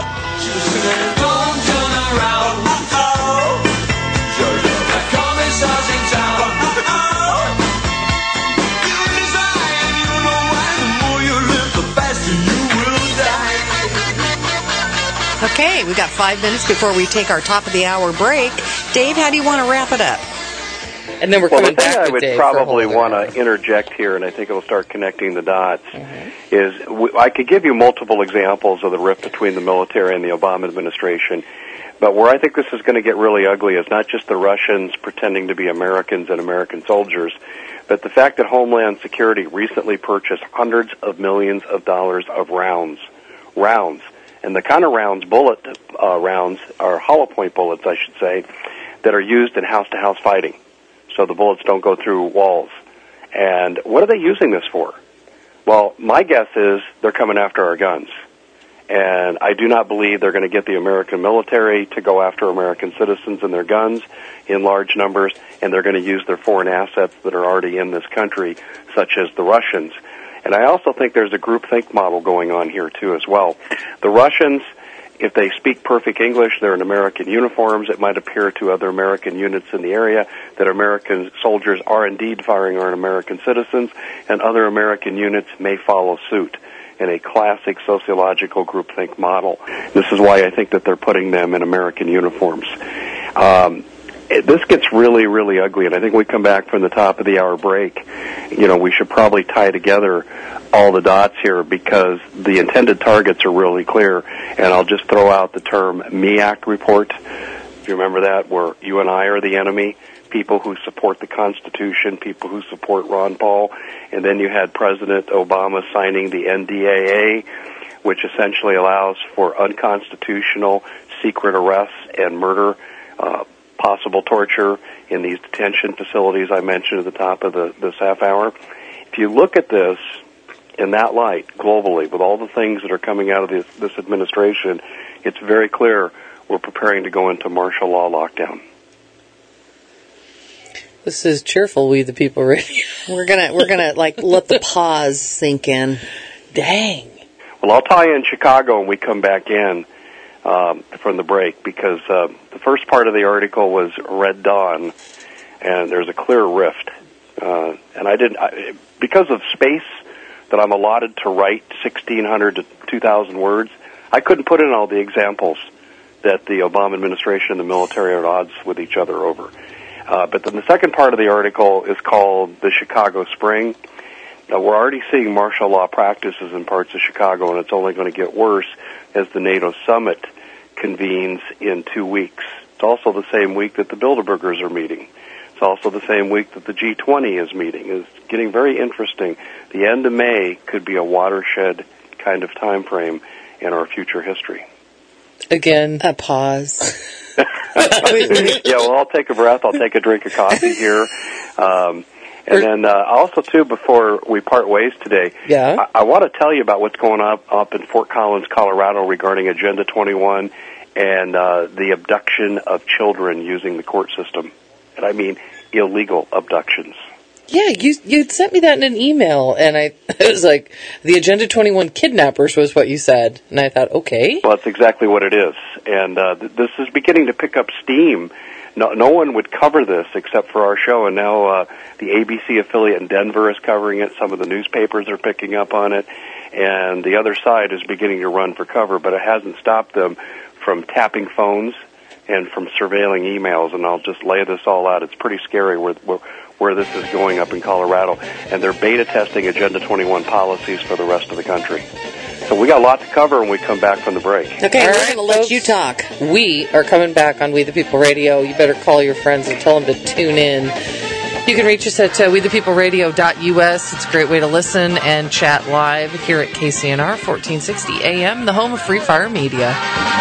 Okay, we've got 5 minutes before we take our top of the hour break. Dave, how do you want to wrap it up? And then we're well, coming the thing back I with would Dave for a probably whole want other to interject here, and I think it'll start connecting the dots, is I could give you multiple examples of the rift between the military and the Obama administration, but where I think this is going to get really ugly is not just the Russians pretending to be Americans and American soldiers, but the fact that Homeland Security recently purchased hundreds of millions of dollars of rounds. And the kind of rounds, bullet rounds, or hollow point bullets, I should say, that are used in house-to-house fighting. So the bullets don't go through walls. And what are they using this for? Well, my guess is they're coming after our guns. And I do not believe they're going to get the American military to go after American citizens and their guns in large numbers, and they're going to use their foreign assets that are already in this country, such as the Russians. And I also think there's a groupthink model going on here, too, as well. The Russians, if they speak perfect English, they're in American uniforms. It might appear to other American units in the area that American soldiers are indeed firing on American citizens, and other American units may follow suit in a classic sociological groupthink model. This is why I think that they're putting them in American uniforms. This gets really, really ugly, and I think we come back from the top of the hour break. We should probably tie together all the dots here because the intended targets are really clear, and I'll just throw out the term MEAC report. If you remember that, where you and I are the enemy, people who support the Constitution, people who support Ron Paul, and then you had President Obama signing the NDAA, which essentially allows for unconstitutional secret arrests and murder, possible torture in these detention facilities I mentioned at the top of this half hour. If you look at this in that light globally, with all the things that are coming out of this administration, it's very clear we're preparing to go into martial law lockdown. This is cheerful, We the People Radio. We're gonna let the pause sink in. Dang. Well, I'll tie in Chicago when we come back in from the break, because the first part of the article was Red Dawn, and there's a clear rift. And because of space that I'm allotted to write 1,600 to 2,000 words, I couldn't put in all the examples that the Obama administration and the military are at odds with each other over. But then the second part of the article is called the Chicago Spring. Now, we're already seeing martial law practices in parts of Chicago, and it's only going to get worse as the NATO summit convenes in 2 weeks. It's also the same week that the Bilderbergers are meeting. It's also the same week that the G20 is meeting. It's getting very interesting. The end of May could be a watershed kind of time frame in our future history. Again, a pause. Yeah, well, I'll take a breath. I'll take a drink of coffee here. And then also, too, before we part ways today, I want to tell you about what's going on up in Fort Collins, Colorado regarding Agenda 21 and the abduction of children using the court system. And I mean illegal abductions. Yeah, you sent me that in an email, and it was like, the Agenda 21 kidnappers was what you said. And I thought, okay. Well, that's exactly what it is. And this is beginning to pick up steam. No one would cover this except for our show, and now the ABC affiliate in Denver is covering it. Some of the newspapers are picking up on it, and the other side is beginning to run for cover, but it hasn't stopped them from tapping phones and from surveilling emails, and I'll just lay this all out. It's pretty scary where this is going up in Colorado, and they're beta testing Agenda 21 policies for the rest of the country. So we got a lot to cover when we come back from the break. Okay, we're going to let you talk. We are coming back on We the People Radio. You better call your friends and tell them to tune in. You can reach us at wethepeopleradio.us. It's a great way to listen and chat live here at KCNR 1460 AM, the home of Free Fire Media.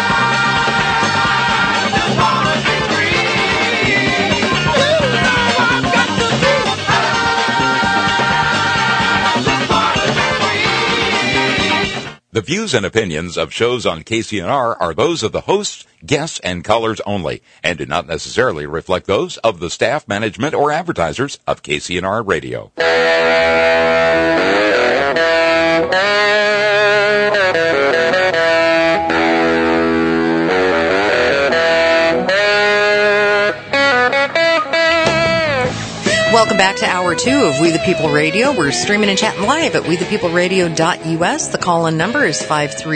The views and opinions of shows on KCNR are those of the hosts, guests, and callers only, and do not necessarily reflect those of the staff, management, or advertisers of KCNR Radio. Welcome back to Hour 2 of We the People Radio. We're streaming and chatting live at wethepeopleradio.us. The call-in number is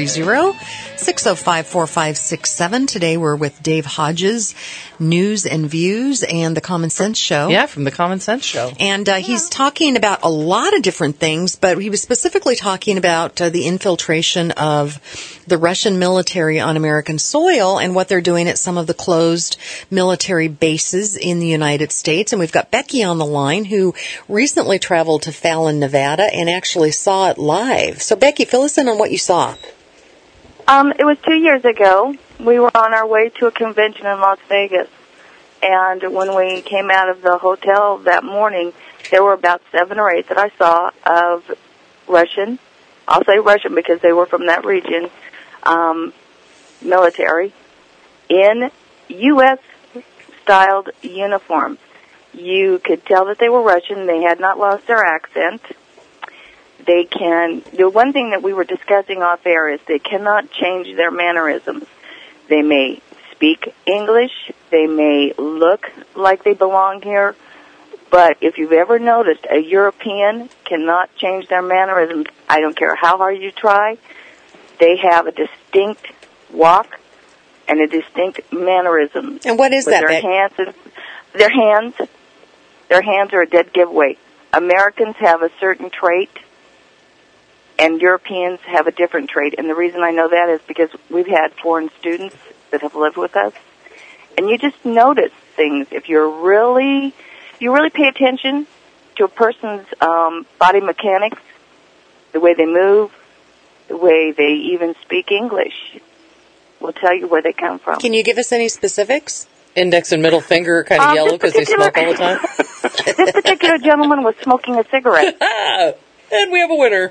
530-605-4567. Today we're with Dave Hodges, News and Views, and The Common Sense Show. Yeah, from The Common Sense Show. And he's talking about a lot of different things, but he was specifically talking about the infiltration of the Russian military on American soil and what they're doing at some of the closed military bases in the United States. And we've got Becky on the line who recently traveled to Fallon, Nevada and actually saw it live. So Becky, fill us in on what you saw. It was 2 years ago. We were on our way to a convention in Las Vegas. And when we came out of the hotel that morning, there were about 7 or 8 that I saw of Russian. I'll say Russian because they were from that region. Military in U.S.-styled uniforms. You could tell that they were Russian. They had not lost their accent. The one thing that we were discussing off air is they cannot change their mannerisms. They may speak English. They may look like they belong here. But if you've ever noticed, a European cannot change their mannerisms. I don't care how hard you try. They have a distinct walk and a distinct mannerism. And what is that? Their hands are a dead giveaway. Americans have a certain trait, and Europeans have a different trait. And the reason I know that is because we've had foreign students that have lived with us, and you just notice things. If you really pay attention to a person's body mechanics, the way they move, the way they even speak English, will tell you where they come from. Can you give us any specifics? Index and middle finger are kind of yellow because they smoke all the time. This particular gentleman was smoking a cigarette. And we have a winner.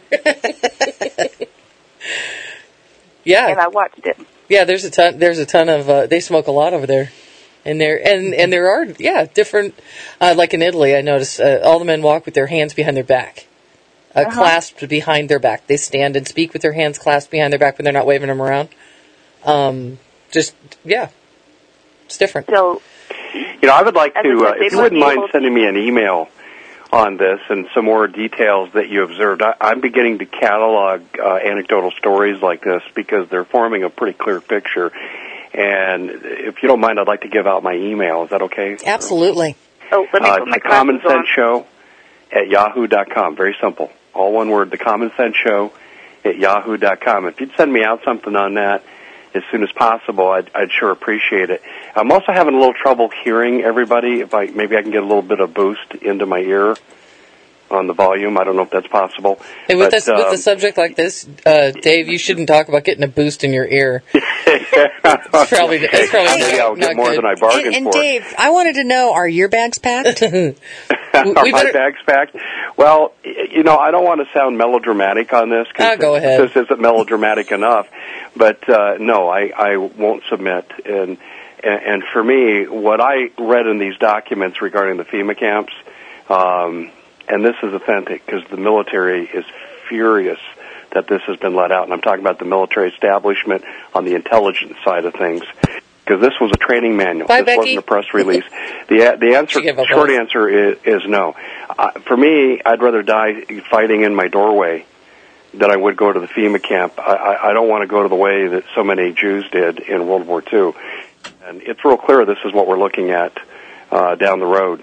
Yeah. And I watched it. Yeah, there's a ton of they smoke a lot over there. And there are different like in Italy I noticed all the men walk with their hands behind their back. Clasped behind their back. They stand and speak with their hands clasped behind their back when they're not waving them around. It's different. So, I would like to, if you wouldn't mind sending me an email on this and some more details that you observed. I'm beginning to catalog anecdotal stories like this because they're forming a pretty clear picture. And if you don't mind, I'd like to give out my email. Is that okay? Absolutely. Oh, let me put my The Common Sense Show at yahoo.com. Very simple. All one word, The Common Sense Show at yahoo.com. If you'd send me out something on that as soon as possible, I'd sure appreciate it. I'm also having a little trouble hearing everybody. Maybe I can get a little bit of boost into my ear on the volume. I don't know if that's possible. Hey, with a subject like this, Dave, you shouldn't talk about getting a boost in your ear. It's probably maybe I'll get more than I bargained for. And Dave, I wanted to know, are your bags packed? Are my bags packed? Well, I don't want to sound melodramatic on this because go ahead. This isn't melodramatic enough. But no, I won't submit. And for me, what I read in these documents regarding the FEMA camps, and this is authentic because the military is furious that this has been let out. And I'm talking about the military establishment on the intelligence side of things. Because this was a training manual. Bye, this Becky. wasn't a press release. The short answer is no. For me, I'd rather die fighting in my doorway than I would go to the FEMA camp. I don't want to go to the way that so many Jews did in World War II. And it's real clear this is what we're looking at down the road.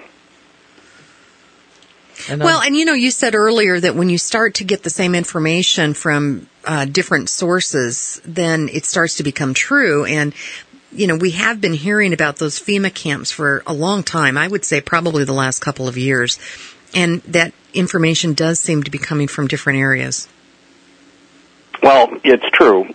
Well, and you said earlier that when you start to get the same information from different sources, then it starts to become true. And we have been hearing about those FEMA camps for a long time. I would say probably the last couple of years. And that information does seem to be coming from different areas. Well, it's true.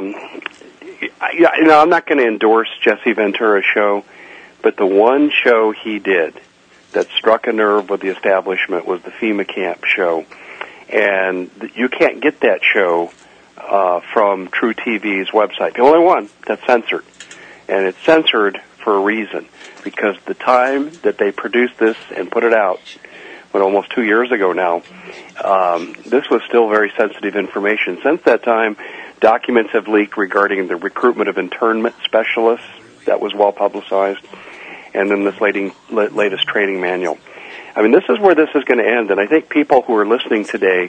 I'm not going to endorse Jesse Ventura's show, but the one show he did that struck a nerve with the establishment was the FEMA camp show. And you can't get that show from True TV's website. The only one that's censored. And it's censored for a reason, because the time that they produced this and put it out, almost 2 years ago now, this was still very sensitive information. Since that time, documents have leaked regarding the recruitment of internment specialists. That was well publicized. And then this latest training manual. I mean, this is where this is going to end, and I think people who are listening today,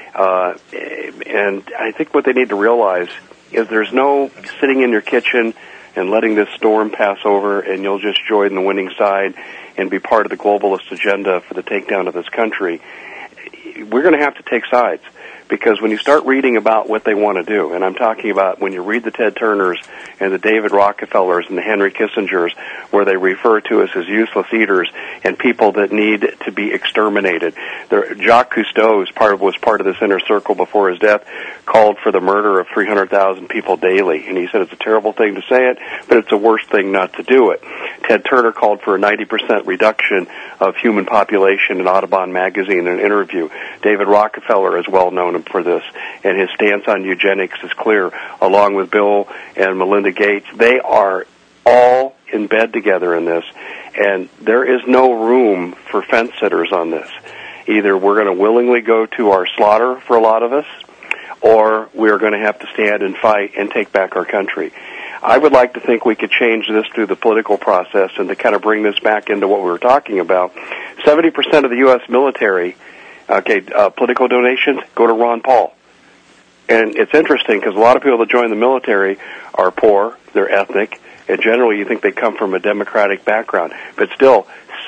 and I think what they need to realize is there's no sitting in your kitchen and letting this storm pass over and you'll just join the winning side and be part of the globalist agenda for the takedown of this country. We're going to have to take sides, because when you start reading about what they want to do, and I'm talking about when you read the Ted Turners and the David Rockefellers and the Henry Kissingers, where they refer to us as useless eaters and people that need to be exterminated. Jacques Cousteau, was part of this inner circle before his death, called for the murder of 300,000 people daily, and he said it's a terrible thing to say it, but it's a worse thing not to do it. Ted Turner called for a 90% reduction of human population in Audubon magazine in an interview. David Rockefeller is well known for this, and his stance on eugenics is clear, along with Bill and Melinda Gates. They are all in bed together in this, and there is no room for fence sitters on this. Either we're going to willingly go to our slaughter for a lot of us, or we're going to have to stand and fight and take back our country. I would like to think we could change this through the political process, and to kind of bring this back into what we were talking about. 70% of the U.S. military, political donations go to Ron Paul. And it's interesting because a lot of people that join the military are poor, they're ethnic, and generally you think they come from a Democratic background. But still,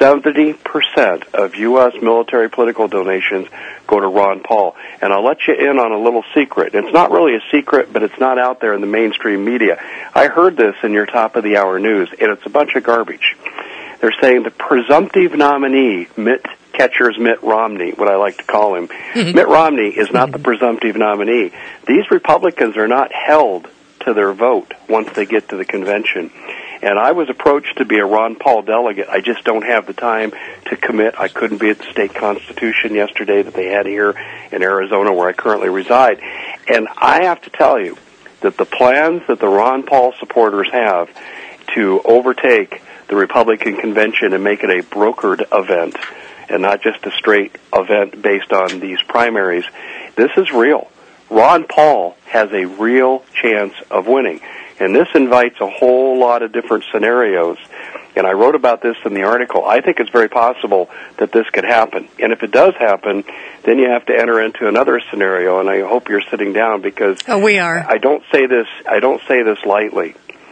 70% of U.S. military political donations go to Ron Paul. And I'll let you in on a little secret. It's not really a secret, but it's not out there in the mainstream media. I heard this in your top of the hour news, and it's a bunch of garbage. They're saying the presumptive nominee, Mitt Romney, what I like to call him, Mitt Romney is not the presumptive nominee. These Republicans are not held to their vote once they get to the convention. And I was approached to be a Ron Paul delegate. I just don't have the time to commit. I couldn't be at the state constitution yesterday that they had here in Arizona, where I currently reside. And I have to tell you that the plans that the Ron Paul supporters have to overtake the Republican convention and make it a brokered event and not just a straight event based on these primaries, this is real. Ron Paul has a real chance of winning. And this invites a whole lot of different scenarios. And I wrote about this in the article. I think it's very possible that this could happen. And if it does happen, then you have to enter into another scenario. And I hope you're sitting down, because we are. I don't say this lightly.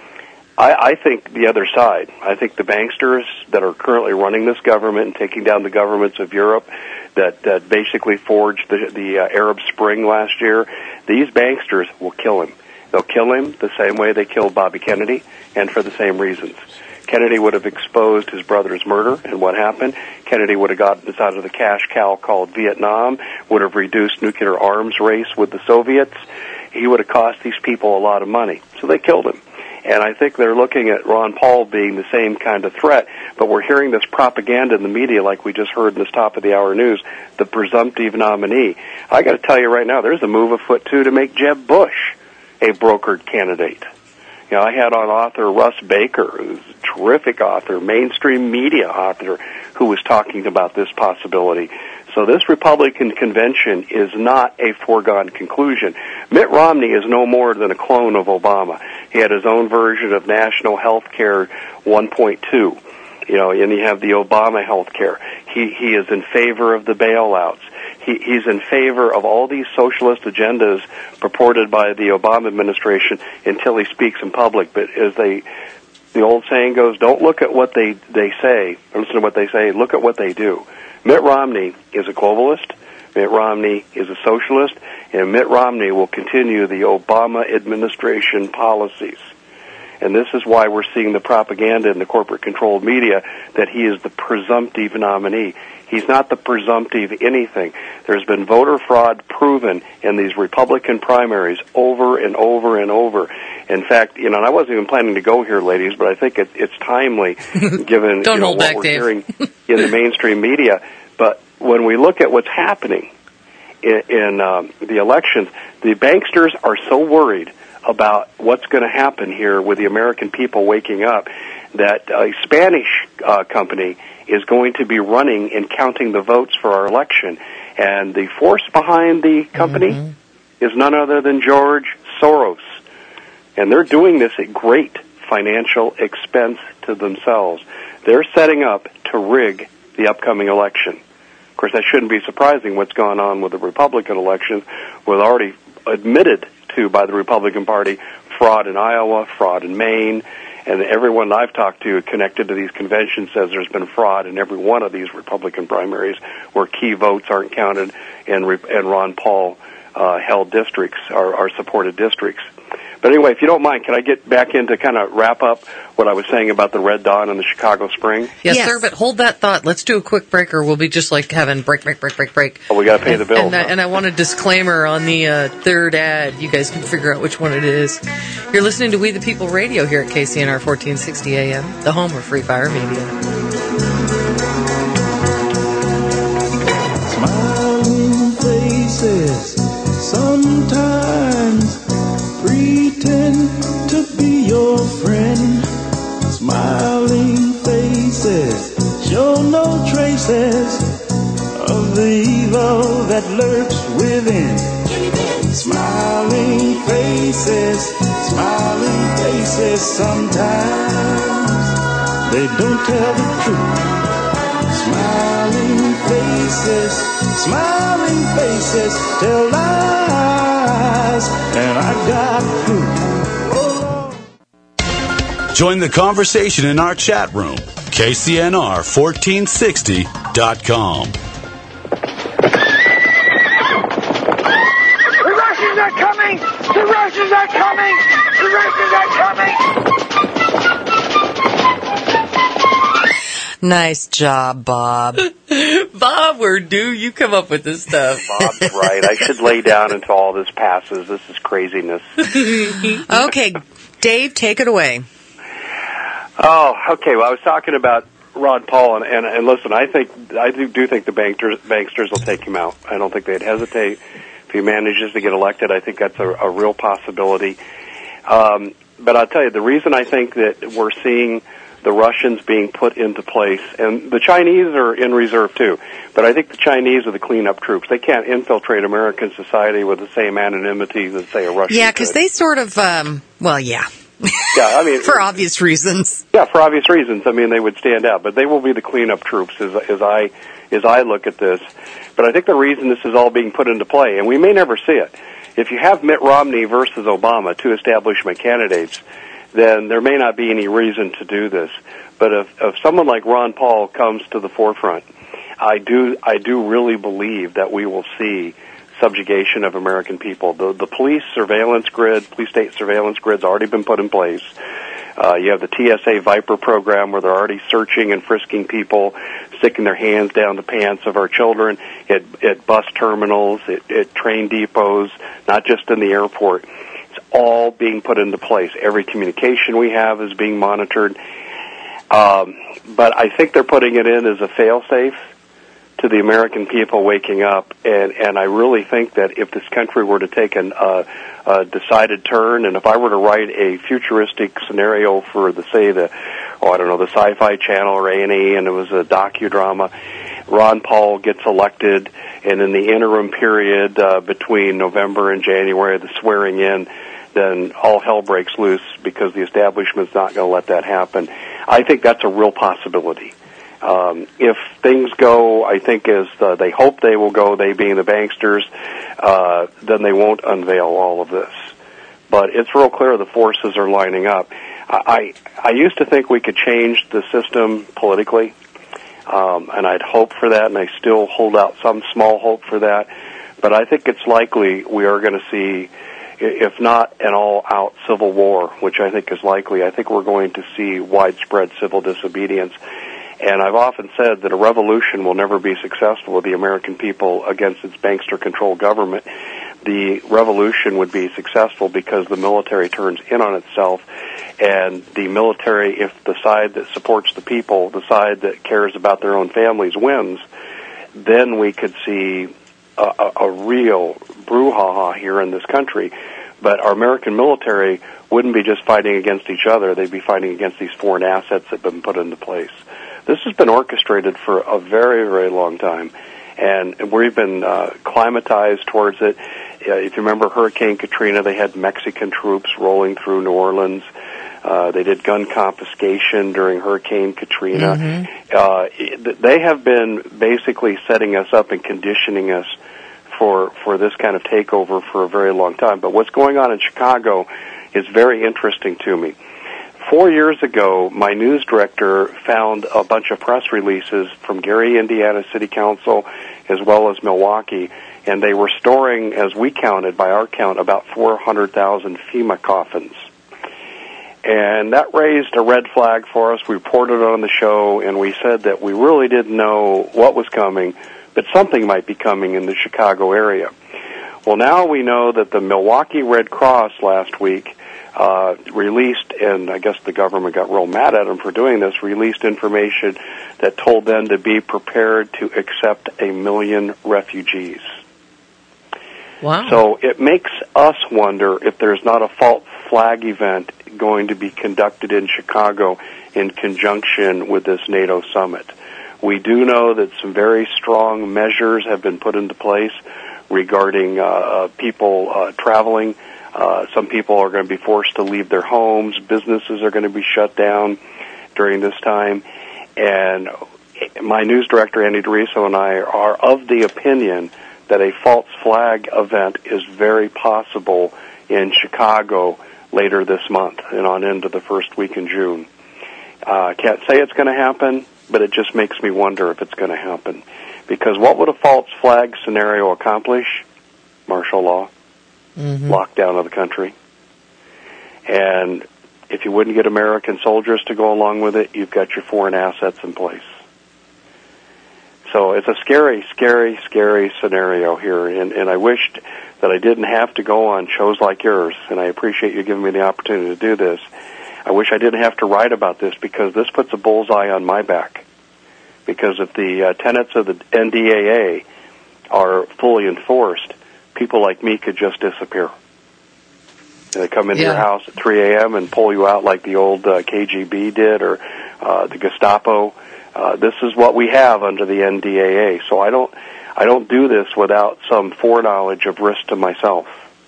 I think the other side. I think the banksters that are currently running this government and taking down the governments of Europe that basically forged the Arab Spring last year, these banksters will kill him. They'll kill him the same way they killed Bobby Kennedy, and for the same reasons. Kennedy would have exposed his brother's murder, and what happened? Kennedy would have gotten us out of the cash cow called Vietnam, would have reduced nuclear arms race with the Soviets. He would have cost these people a lot of money, so they killed him. And I think they're looking at Ron Paul being the same kind of threat, but we're hearing this propaganda in the media like we just heard in this top of the hour news, the presumptive nominee. I got to tell you right now, there's a move afoot, too, to make Jeb Bush a brokered candidate. You know, I had on author Russ Baker, who's a terrific author, mainstream media author, who was talking about this possibility. So this Republican convention is not a foregone conclusion. Mitt Romney is no more than a clone of Obama. He had his own version of National Health Care 1.2. You know, and you have the Obama health care. He is in favor of the bailouts. He's in favor of all these socialist agendas purported by the Obama administration until he speaks in public. But as the old saying goes, don't look at what they say, or listen to what they say, look at what they do. Mitt Romney is a globalist, Mitt Romney is a socialist, and Mitt Romney will continue the Obama administration policies. And this is why we're seeing the propaganda in the corporate-controlled media that he is the presumptive nominee. He's not the presumptive anything. There's been voter fraud proven in these Republican primaries over and over and over. In fact, you know, and I wasn't even planning to go here, ladies, but I think it's timely given what we're hearing in the mainstream media. But when we look at what's happening in the elections, the banksters are so worried about what's going to happen here with the American people waking up that a Spanish company is going to be running and counting the votes for our election. And the force behind the company is none other than George Soros. And they're doing this at great financial expense to themselves. They're setting up to rig the upcoming election. Of course, that shouldn't be surprising. What's gone on with the Republican election was already admitted to by the Republican Party: fraud in Iowa, fraud in Maine, and everyone I've talked to connected to these conventions says there's been fraud in every one of these Republican primaries where key votes aren't counted and Ron Paul held districts, are supported districts. But anyway, if you don't mind, can I get back in to kind of wrap up what I was saying about the Red Dawn and the Chicago Spring? Yes, sir, but hold that thought. Let's do a quick break, or we'll be just like having break. Oh, we got to pay the bill. And I want a disclaimer on the third ad. You guys can figure out which one it is. You're listening to We the People Radio here at KCNR 1460 AM, the home of Free Fire Media. Smiling faces sometimes pretend to be your friend. Smiling faces show no traces of the evil that lurks within. Smiling faces sometimes they don't tell the truth. Smiling faces tell lies, and I got proof. Join the conversation in our chat room, KCNR1460.com. The Russians are coming! The Russians are coming! The Russians are coming! Nice job, Bob. Bob, where do you come up with this stuff? Bob's right. I should lay down until all this passes. This is craziness. Okay, Dave, take it away. Oh, okay. Well, I was talking about Ron Paul, and listen, I do think the banksters will take him out. I don't think they'd hesitate if he manages to get elected. I think that's a real possibility. But I'll tell you, the reason I think that we're seeing the Russians being put into place, and the Chinese are in reserve too, but I think the Chinese are the cleanup troops. They can't infiltrate American society with the same anonymity that, say, a Russian Yeah, because they sort of, yeah. Yeah, I mean, for obvious reasons. Yeah, for obvious reasons. I mean, they would stand out, but they will be the cleanup troops as I look at this. But I think the reason this is all being put into play, and we may never see it, if you have Mitt Romney versus Obama, two establishment candidates, then there may not be any reason to do this. But if someone like Ron Paul comes to the forefront, I do really believe that we will see subjugation of American people. The police state surveillance grid's already been put in place. You have the TSA Viper program where they're already searching and frisking people, sticking their hands down the pants of our children at bus terminals, at train depots, not just in the airport. It's all being put into place. Every communication we have is being monitored. But I think they're putting it in as a fail-safe to the American people waking up. And I really think that if this country were to take a decided turn, and if I were to write a futuristic scenario for the Sci-Fi Channel or A&E, and it was a docudrama, Ron Paul gets elected, and in the interim period between November and January, the swearing in, then all hell breaks loose because the establishment's not going to let that happen. I think that's a real possibility. If things go, I think, as they hope they will go, they being the banksters, then they won't unveil all of this. But it's real clear the forces are lining up. I used to think we could change the system politically, and I'd hope for that, and I still hold out some small hope for that. But I think it's likely we are going to see, if not an all-out civil war, which I think is likely, I think we're going to see widespread civil disobedience. And I've often said that a revolution will never be successful with the American people against its bankster-controlled government. The revolution would be successful because the military turns in on itself, and the military, if the side that supports the people, the side that cares about their own families, wins, then we could see a real brouhaha here in this country. But our American military wouldn't be just fighting against each other. They'd be fighting against these foreign assets that have been put into place. This has been orchestrated for a very, very long time, and we've been climatized towards it. If you remember Hurricane Katrina, they had Mexican troops rolling through New Orleans. They did gun confiscation during Hurricane Katrina. They have been basically setting us up and conditioning us for this kind of takeover for a very long time. But what's going on in Chicago is very interesting to me. 4 years ago, my news director found a bunch of press releases from Gary, Indiana City Council, as well as Milwaukee, and they were storing, as we counted, by our count, about 400,000 FEMA coffins. And that raised a red flag for us. We reported it on the show, and we said that we really didn't know what was coming, but something might be coming in the Chicago area. Well, now we know that the Milwaukee Red Cross last week released, and I guess the government got real mad at them for doing this, released information that told them to be prepared to accept 1 million refugees. Wow. So it makes us wonder if there's not a false flag event going to be conducted in Chicago in conjunction with this NATO summit. We do know that some very strong measures have been put into place regarding people traveling. Some people are going to be forced to leave their homes. Businesses are going to be shut down during this time. And my news director, Andy DeRiso, and I are of the opinion that a false flag event is very possible in Chicago later this month and on into the first week in June. Can't say it's going to happen, but it just makes me wonder if it's going to happen. Because what would a false flag scenario accomplish? Martial law. Lockdown of the country. And if you wouldn't get American soldiers to go along with it, you've got your foreign assets in place. So it's a scary, scary, scary scenario here, and I wished that I didn't have to go on shows like yours, and I appreciate you giving me the opportunity to do this. I wish I didn't have to write about this, because this puts a bullseye on my back. Because if the tenets of the NDAA are fully enforced, people like me could just disappear. They come into your house at 3 a.m. and pull you out like the old KGB did, or the Gestapo. This is what we have under the NDAA. So I don't do this without some foreknowledge of risk to myself.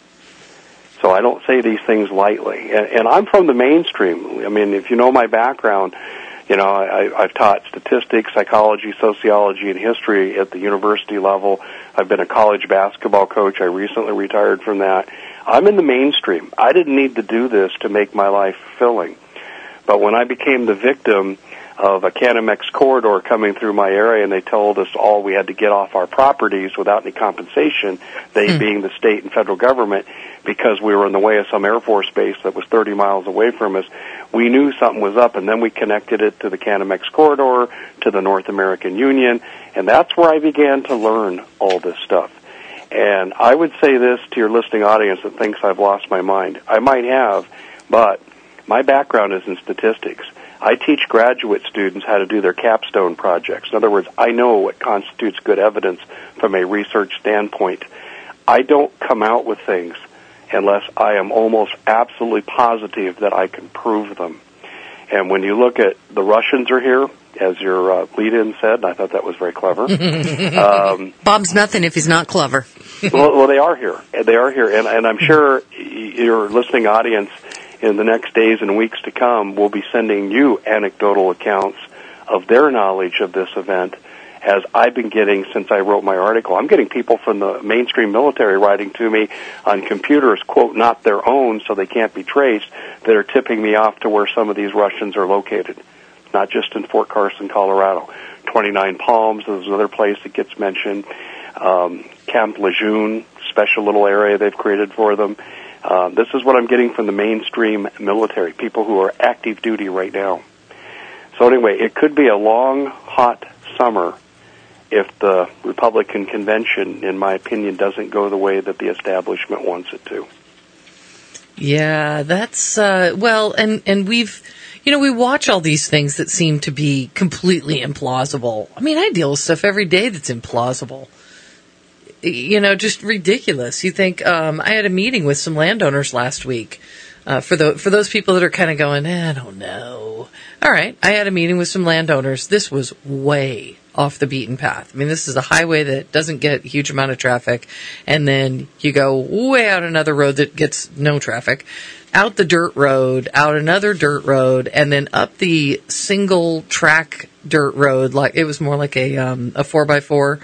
So I don't say these things lightly. And I'm from the mainstream. I mean, if you know my background, you know, I've taught statistics, psychology, sociology, and history at the university level. I've been a college basketball coach. I recently retired from that. I'm in the mainstream. I didn't need to do this to make my life fulfilling. But when I became the victim of a Canamex corridor coming through my area, and they told us all we had to get off our properties without any compensation, they being the state and federal government, because we were in the way of some Air Force base that was 30 miles away from us, we knew something was up, and then we connected it to the Canamex corridor, to the North American Union, and that's where I began to learn all this stuff. And I would say this to your listening audience that thinks I've lost my mind. I might have, but my background is in statistics. I teach graduate students how to do their capstone projects. In other words, I know what constitutes good evidence from a research standpoint. I don't come out with things unless I am almost absolutely positive that I can prove them. And when you look at the Russians are here, as your lead-in said, and I thought that was very clever. Bob's nothing if he's not clever. well, they are here. They are here. And I'm sure your listening audience in the next days and weeks to come will be sending you anecdotal accounts of their knowledge of this event, as I've been getting since I wrote my article. I'm getting people from the mainstream military writing to me on computers, quote, not their own, so they can't be traced, that are tipping me off to where some of these Russians are located. Not just in Fort Carson, Colorado. 29 Palms is another place that gets mentioned. Camp Lejeune, special little area they've created for them. This is what I'm getting from the mainstream military, people who are active duty right now. So anyway, it could be a long, hot summer if the Republican convention, in my opinion, doesn't go the way that the establishment wants it to. Yeah, that's, and we've, we watch all these things that seem to be completely implausible. I mean, I deal with stuff every day that's implausible. Just ridiculous. You think, I had a meeting with some landowners last week, For those people that are kind of going, I don't know. All right, I had a meeting with some landowners. This was way off the beaten path. I mean, this is a highway that doesn't get a huge amount of traffic, and then you go way out another road that gets no traffic, out the dirt road, out another dirt road, and then up the single track dirt road. Like it was more like a 4x4,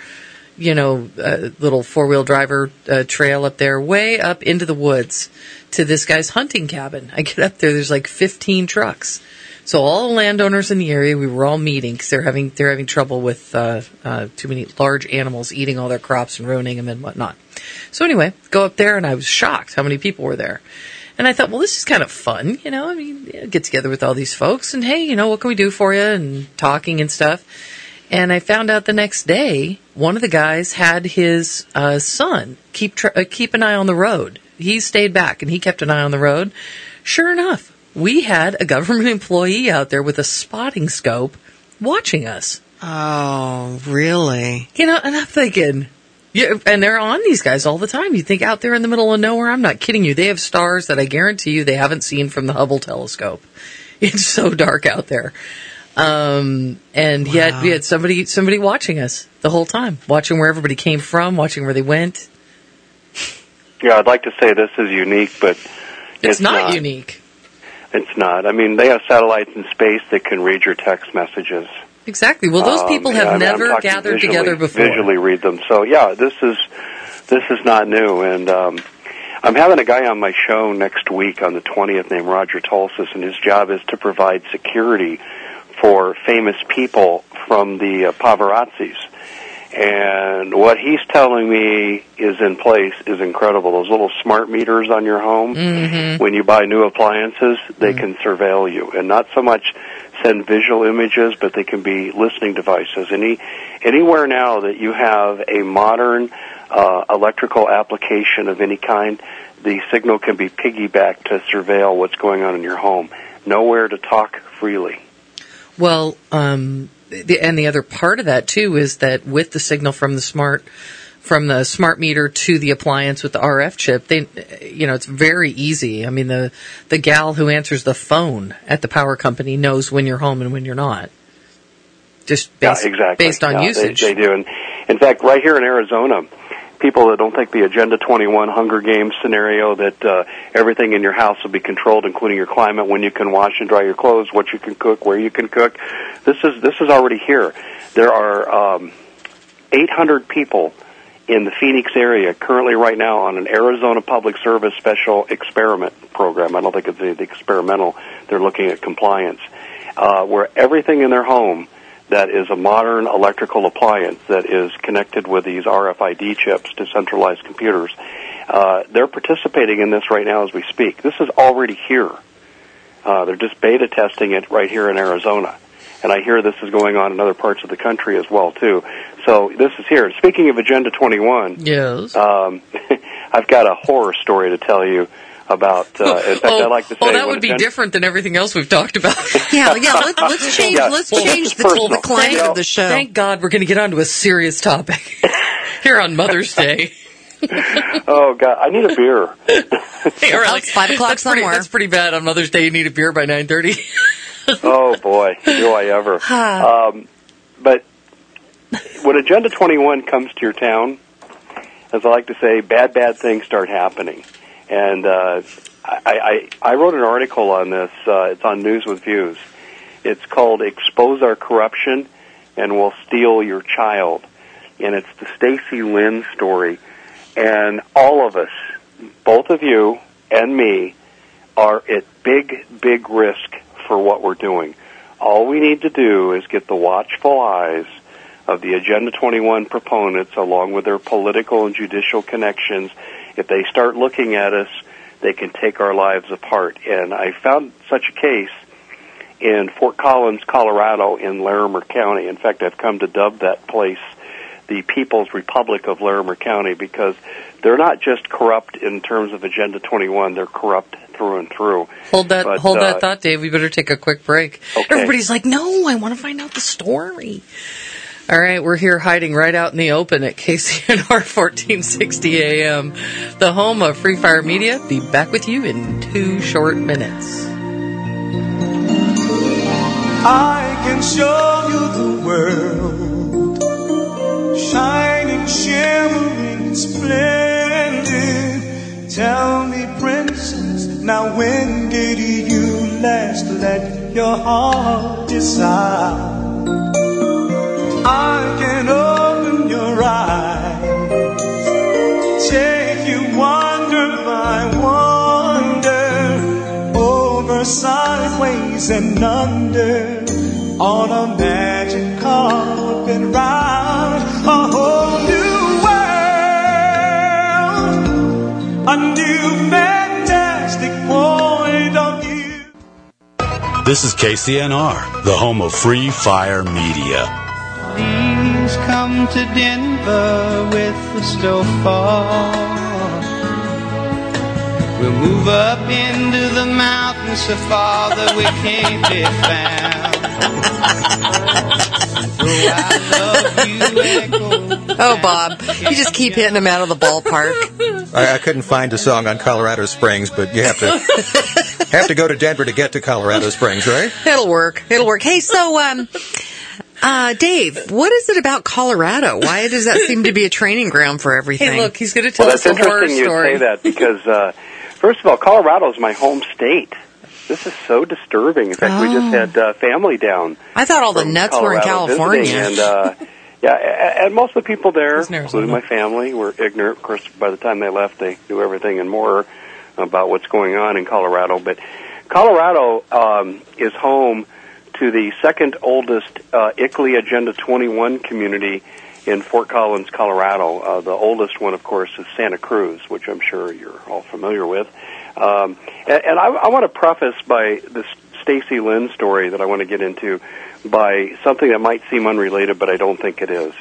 little four-wheel driver trail up there, way up into the woods to this guy's hunting cabin. I get up there, there's like 15 trucks. So all the landowners in the area, we were all meeting because they're having trouble with too many large animals eating all their crops and ruining them and whatnot. So anyway, go up there, and I was shocked how many people were there. And I thought, well, this is kind of fun, get together with all these folks, and hey, what can we do for you, and talking and stuff. And I found out the next day, one of the guys had his son keep an eye on the road. He stayed back, and he kept an eye on the road. Sure enough, we had a government employee out there with a spotting scope watching us. Oh, really? And I'm thinking, yeah, and they're on these guys all the time. You think out there in the middle of nowhere? I'm not kidding you. They have stars that I guarantee you they haven't seen from the Hubble telescope. It's so dark out there. And yet we had somebody watching us the whole time, watching where everybody came from, watching where they went. Yeah, I'd like to say this is unique, but it's not unique. It's not. I mean, they have satellites in space that can read your text messages. Exactly. Well, those people have never gathered together before. Visually read them. So, yeah, this is not new. And I'm having a guy on my show next week on the 20th named Roger Tulsis, and his job is to provide security for famous people from the paparazzis. And what he's telling me is in place is incredible. Those little smart meters on your home, when you buy new appliances, they can surveil you. And not so much send visual images, but they can be listening devices. Anywhere now that you have a modern electrical application of any kind, the signal can be piggybacked to surveil what's going on in your home. Nowhere to talk freely. Well, the other part of that too is that with the signal from the smart meter to the appliance with the RF chip, it's very easy. I mean, the gal who answers the phone at the power company knows when you're home and when you're not. Just based on usage. They do. And in fact, right here in Arizona, people that don't think the Agenda 21 Hunger Games scenario that everything in your house will be controlled, including your climate, when you can wash and dry your clothes, what you can cook, where you can cook. This is already here. There are 800 people in the Phoenix area currently right now on an Arizona Public Service Special Experiment program. I don't think it's anything experimental. They're looking at compliance, where everything in their home that is a modern electrical appliance that is connected with these RFID chips to centralized computers. They're participating in this right now as we speak. This is already here. They're just beta testing it right here in Arizona. And I hear this is going on in other parts of the country as well, too. So this is here. Speaking of Agenda 21, yes. I've got a horror story to tell you about, in fact, I like to say... that would be different than everything else we've talked about. Let's change the climate of the show. Thank God we're going to get onto a serious topic here on Mother's Day. Oh, God, I need a beer. It's 5 o'clock somewhere. That's pretty bad on Mother's Day. You need a beer by 9:30. Oh, boy, do I ever. But when Agenda 21 comes to your town, as I like to say, bad things start happening. And I wrote an article on this. It's on News with Views. It's called Expose Our Corruption and We'll Steal Your Child. And it's the Stacy Lynn story. And all of us, both of you and me, are at big risk for what we're doing. All we need to do is get the watchful eyes of the Agenda 21 proponents, along with their political and judicial connections. If they start looking at us, they can take our lives apart. And I found such a case in Fort Collins, Colorado, in Larimer County. In fact, I've come to dub that place the People's Republic of Larimer County, because they're not just corrupt in terms of Agenda 21, they're corrupt through and through. Hold that thought, Dave. We better take a quick break. Okay. Everybody's like, no, I want to find out the story. All right, we're here hiding right out in the open at KCNR 1460 AM, the home of Free Fire Media. Be back with you in 2 short minutes. I can show you the world, shining, shimmering, splendid. Tell me, princess, now when did you last let your heart decide? I can open your eyes, take you wonder by wonder, over, sideways, and under, on a magic carpet ride, a whole new world, a new fantastic point of view. This is KCNR, the home of Free Fire Media. Please come to Denver with the snowfall. We'll move up into the mountains so far that we can't be found. Oh, Bob, you just keep hitting them out of the ballpark. I couldn't find a song on Colorado Springs, but you have to go to Denver to get to Colorado Springs, right? It'll work. Hey, so, Dave, what is it about Colorado? Why does that seem to be a training ground for everything? Hey, look, he's going to tell us a horror story. Well, that's interesting you say that because, first of all, Colorado is my home state. This is so disturbing. In fact, we just had family down. I thought all the nuts were in California. And, and most of the people there, including my family, were ignorant. Of course, by the time they left, they knew everything and more about what's going on in Colorado. But Colorado is home to the second oldest ICLEI Agenda 21 community in Fort Collins, Colorado. The oldest one, of course, is Santa Cruz, which I'm sure you're all familiar with. And I want to preface by this Stacy Lynn story that I want to get into by something that might seem unrelated, but I don't think it is.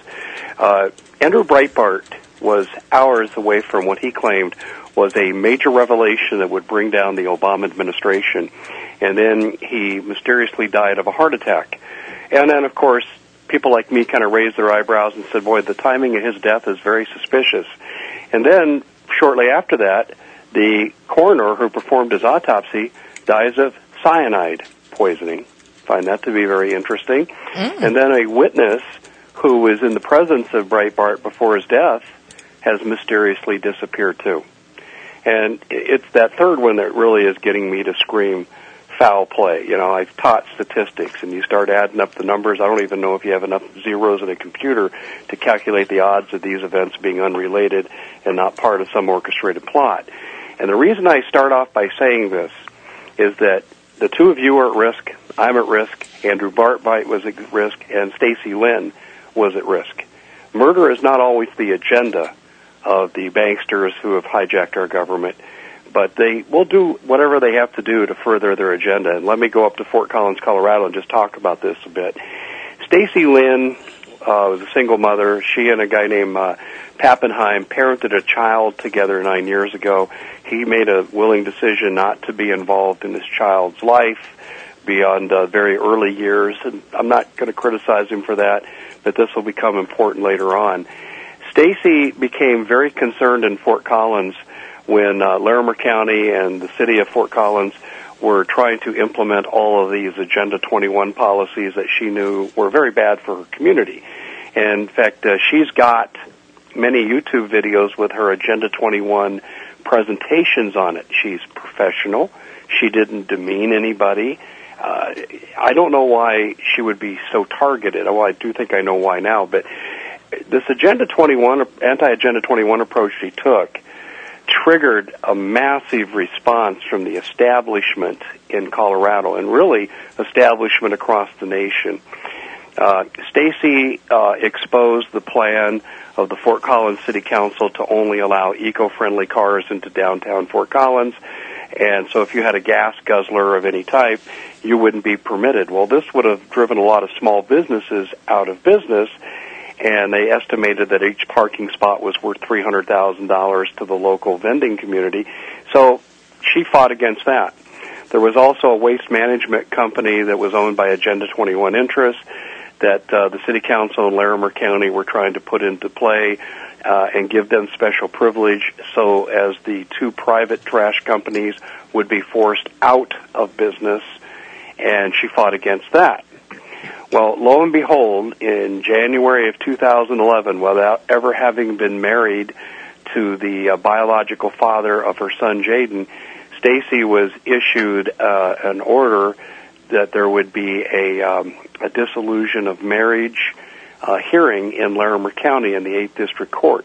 Andrew Breitbart was hours away from what he claimed was a major revelation that would bring down the Obama administration. And then he mysteriously died of a heart attack. And then, of course, people like me kind of raised their eyebrows and said, boy, the timing of his death is very suspicious. And then, shortly after that, the coroner who performed his autopsy dies of cyanide poisoning. Find that to be very interesting. And then a witness who was in the presence of Breitbart before his death has mysteriously disappeared too. And it's that third one that really is getting me to scream foul play. You know, I've taught statistics, and you start adding up the numbers. I don't even know if you have enough zeros in a computer to calculate the odds of these events being unrelated and not part of some orchestrated plot. And the reason I start off by saying this is that the two of you are at risk. I'm at risk. Andrew Breitbart was at risk, and Stacy Lynn was at risk. Murder is not always the agenda of the banksters who have hijacked our government, but they will do whatever they have to do to further their agenda. And let me go up to Fort Collins, Colorado, and just talk about this a bit. Stacy Lynn was a single mother. She and a guy named Pappenheim parented a child together 9 years ago. He made a willing decision not to be involved in this child's life beyond very early years, and I'm not going to criticize him for that, but this will become important later on. Stacy became very concerned in Fort Collins when Larimer County and the city of Fort Collins were trying to implement all of these Agenda 21 policies that she knew were very bad for her community. And in fact, she's got many YouTube videos with her Agenda 21 presentations on it. She's professional. She didn't demean anybody. I don't know why she would be so targeted. Well, I do think I know why now, but this Agenda 21, anti-Agenda 21 approach she took triggered a massive response from the establishment in Colorado and really establishment across the nation. Stacy exposed the plan of the Fort Collins City Council to only allow eco-friendly cars into downtown Fort Collins. And so if you had a gas guzzler of any type, you wouldn't be permitted. Well, this would have driven a lot of small businesses out of business, and they estimated that each parking spot was worth $300,000 to the local vending community. So she fought against that. There was also a waste management company that was owned by Agenda 21 interests that the City Council in Larimer County were trying to put into play and give them special privilege so as the two private trash companies would be forced out of business, and she fought against that. Well, lo and behold, in January of 2011, without ever having been married to the biological father of her son, Jaden, Stacy was issued an order that there would be a dissolution of marriage hearing in Larimer County in the 8th District Court.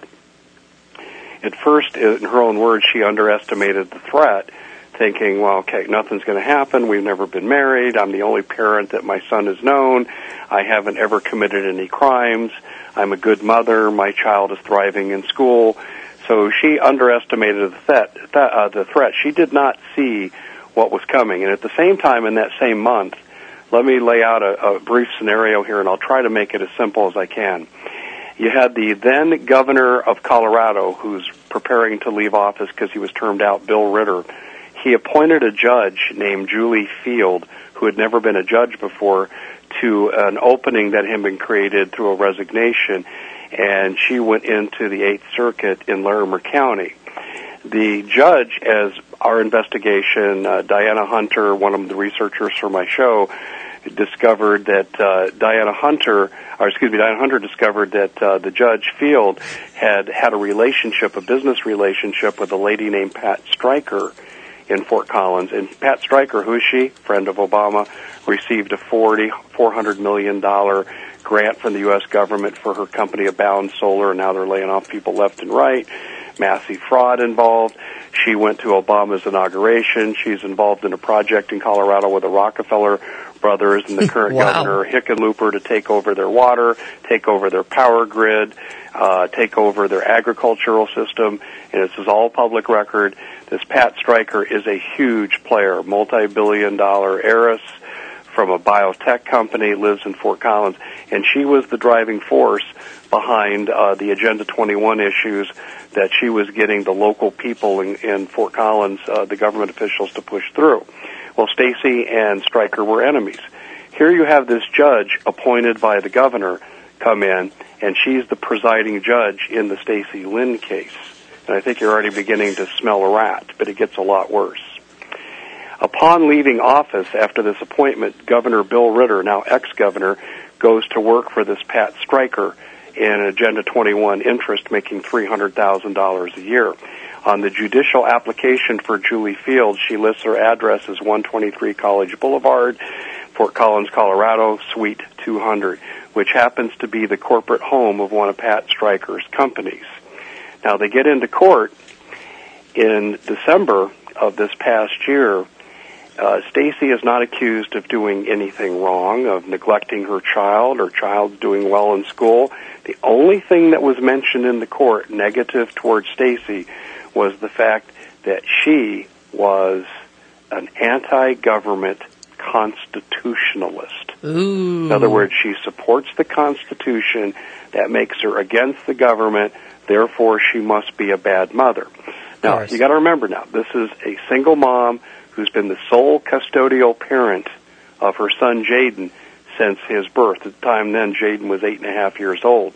At first, in her own words, she underestimated the threat, thinking, well, okay, nothing's going to happen. We've never been married. I'm the only parent that my son has known. I haven't ever committed any crimes. I'm a good mother. My child is thriving in school. So she underestimated the threat. She did not see what was coming. And at the same time, in that same month, let me lay out a brief scenario here, and I'll try to make it as simple as I can. You had the then governor of Colorado, who's preparing to leave office because he was termed out, Bill Ritter. He appointed a judge named Julie Field, who had never been a judge before, to an opening that had been created through a resignation, and she went into the 8th Circuit in Larimer County. The judge, as our investigation, Diana Hunter, one of the researchers for my show, discovered that Diana Hunter discovered that the Judge Field had a business relationship with a lady named Pat Stryker in Fort Collins. And Pat Stryker, who is she? Friend of Obama, received a $400 million grant from the U.S. government for her company, Abound Solar, and now they're laying off people left and right. Massive fraud involved. She went to Obama's inauguration. She's involved in a project in Colorado with the Rockefeller brothers and the current governor, Hickenlooper, to take over their water, take over their power grid, take over their agricultural system. And this is all public record. This Pat Stryker is a huge player, multi-billion-dollar heiress from a biotech company, lives in Fort Collins, and she was the driving force behind the Agenda 21 issues that she was getting the local people in Fort Collins, the government officials, to push through. Well, Stacy and Stryker were enemies. Here you have this judge appointed by the governor come in, and she's the presiding judge in the Stacy Lynn case. And I think you're already beginning to smell a rat, but it gets a lot worse. Upon leaving office after this appointment, Governor Bill Ritter, now ex-governor, goes to work for this Pat Stryker in an Agenda 21 interest, making $300,000 a year. On the judicial application for Julie Field, she lists her address as 123 College Boulevard, Fort Collins, Colorado, Suite 200, which happens to be the corporate home of one of Pat Stryker's companies. Now, they get into court in December of this past year. Stacy is not accused of doing anything wrong, of neglecting her child. Her child's doing well in school. The only thing that was mentioned in the court negative towards Stacy was the fact that she was an anti-government constitutionalist. Ooh. In other words, she supports the Constitution. That makes her against the government. Therefore, she must be a bad mother. Now, you got to remember now, this is a single mom who's been the sole custodial parent of her son Jaden since his birth. At the time then, Jaden was 8.5 years old.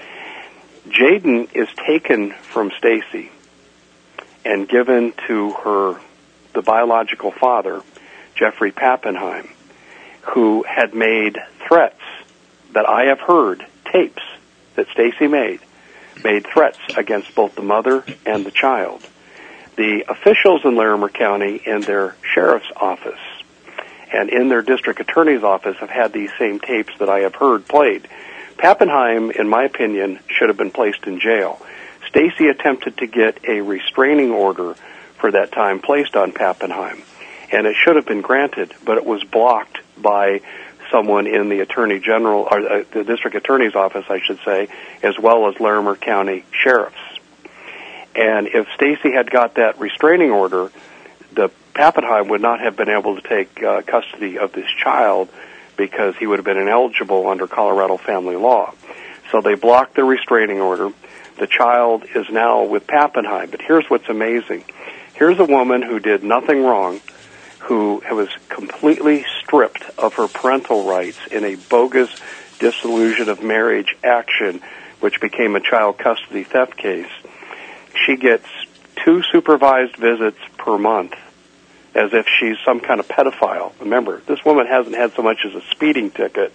Jaden is taken from Stacy and given to the biological father, Jeffrey Pappenheim, who had made threats that I have heard, tapes that Stacy made threats against both the mother and the child. The officials in Larimer County, in their sheriff's office and in their district attorney's office, have had these same tapes that I have heard played. Pappenheim, in my opinion, should have been placed in jail. Stacy attempted to get a restraining order for that time placed on Pappenheim, and it should have been granted, but it was blocked by someone in the Attorney General, or the district attorney's office, I should say, as well as Larimer County sheriffs. And if Stacy had got that restraining order, the Pappenheim would not have been able to take custody of this child because he would have been ineligible under Colorado family law. So they blocked the restraining order. The child is now with Pappenheim. But here's what's amazing. Here's a woman who did nothing wrong, who was completely stripped of her parental rights in a bogus dissolution of marriage action, which became a child custody theft case. She gets 2 supervised visits per month, as if she's some kind of pedophile. Remember, this woman hasn't had so much as a speeding ticket.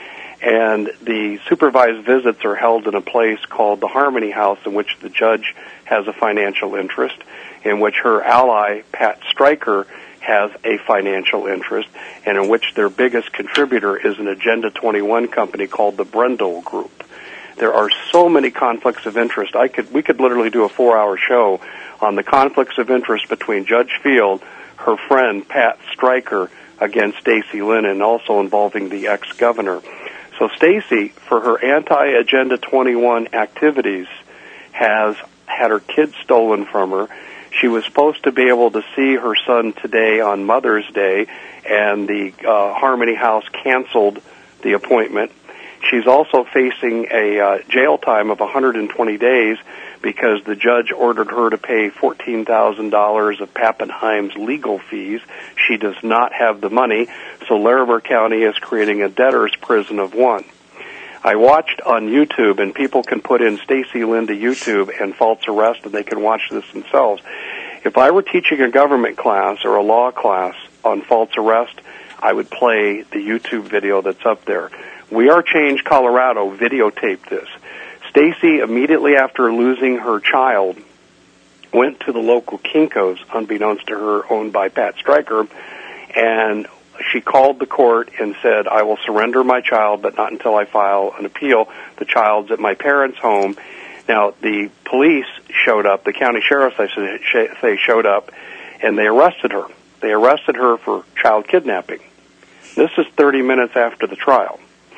And the supervised visits are held in a place called the Harmony House, in which the judge has a financial interest, in which her ally, Pat Stryker, has a financial interest, and in which their biggest contributor is an Agenda 21 company called the Brendel Group. There are so many conflicts of interest. We could literally do a 4-hour show on the conflicts of interest between Judge Field, her friend Pat Stryker, against Stacy Lynn, and also involving the ex-governor. So Stacy, for her anti-Agenda 21 activities, has had her kids stolen from her. She was supposed to be able to see her son today on Mother's Day, and the Harmony House canceled the appointment. She's also facing a jail time of 120 days because the judge ordered her to pay $14,000 of Pappenheim's legal fees. She does not have the money, so Larimer County is creating a debtor's prison of 1. I watched on YouTube, and people can put in Stacy Lynn to YouTube and false arrest, and they can watch this themselves. If I were teaching a government class or a law class on false arrest, I would play the YouTube video that's up there. We Are Change Colorado videotaped this. Stacy, immediately after losing her child, went to the local Kinko's, unbeknownst to her, owned by Pat Stryker, and she called the court and said, I will surrender my child, but not until I file an appeal. The child's at my parents' home. Now, the police showed up, the county sheriffs, I should say, showed up, and they arrested her. They arrested her for child kidnapping. This is 30 minutes after the trial.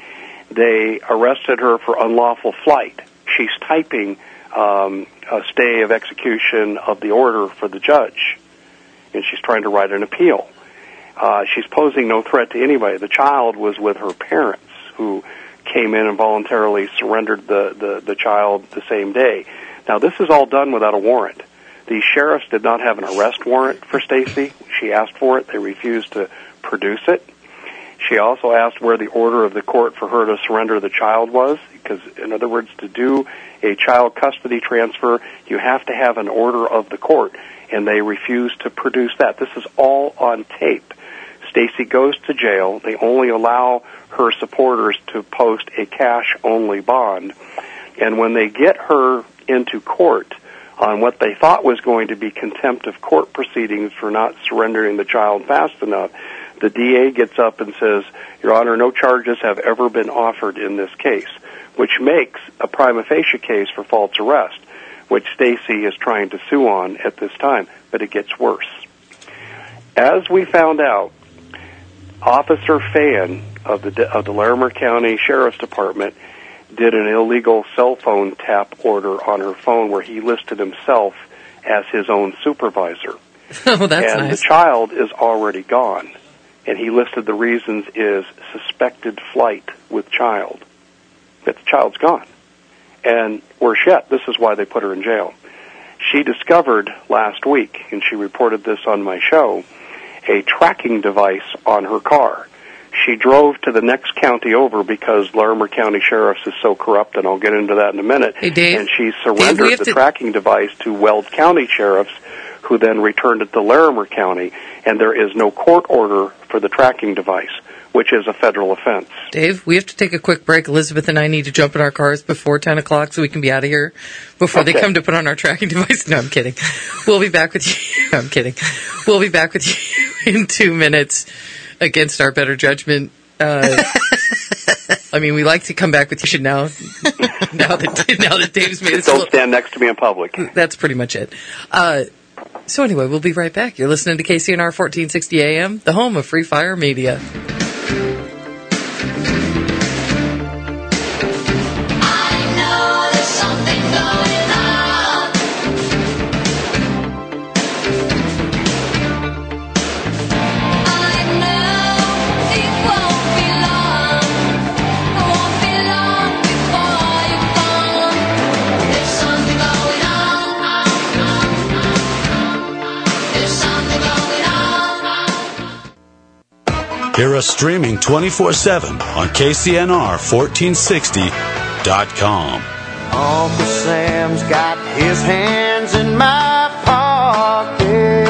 They arrested her for unlawful flight. She's typing a stay of execution of the order for the judge, and she's trying to write an appeal. She's posing no threat to anybody. The child was with her parents, who came in and voluntarily surrendered the child the same day. Now, this is all done without a warrant. The sheriffs did not have an arrest warrant for Stacy. She asked for it. They refused to produce it. She also asked where the order of the court for her to surrender the child was, because, in other words, to do a child custody transfer, you have to have an order of the court, and they refused to produce that. This is all on tape. Stacy goes to jail. They only allow her supporters to post a cash-only bond, and when they get her into court on what they thought was going to be contempt of court proceedings for not surrendering the child fast enough, the DA gets up and says, Your Honor, no charges have ever been offered in this case, which makes a prima facie case for false arrest, which Stacy is trying to sue on at this time, but it gets worse. As we found out, Officer Fan of the Larimer County Sheriff's Department did an illegal cell phone tap order on her phone where he listed himself as his own supervisor. Oh, that's and nice. The child is already gone. And he listed the reasons is suspected flight with child. But the child's gone. And worse yet, this is why they put her in jail. She discovered last week, and she reported this on my show, a tracking device on her car. She drove to the next county over because Larimer County Sheriff's is so corrupt, and I'll get into that in a minute. Hey, Dave, and she surrendered the tracking device to Weld County Sheriff's, who then returned it to Larimer County, and there is no court order for the tracking device, which is a federal offense. Dave, we have to take a quick break. Elizabeth and I need to jump in our cars before 10 o'clock so we can be out of here before they come to put on our tracking device. No, I'm kidding. We'll be back with you. I'm kidding. We'll be back with you in 2 minutes against our better judgment. I mean, we like to come back with you now that Dave's made it. Don't stand next to me in public. That's pretty much it. So anyway, we'll be right back. You're listening to KCNR 1460 AM, the home of Free Fire Media. Hear us streaming 24/7 on KCNR1460.com. Uncle Sam's got his hands in my pockets,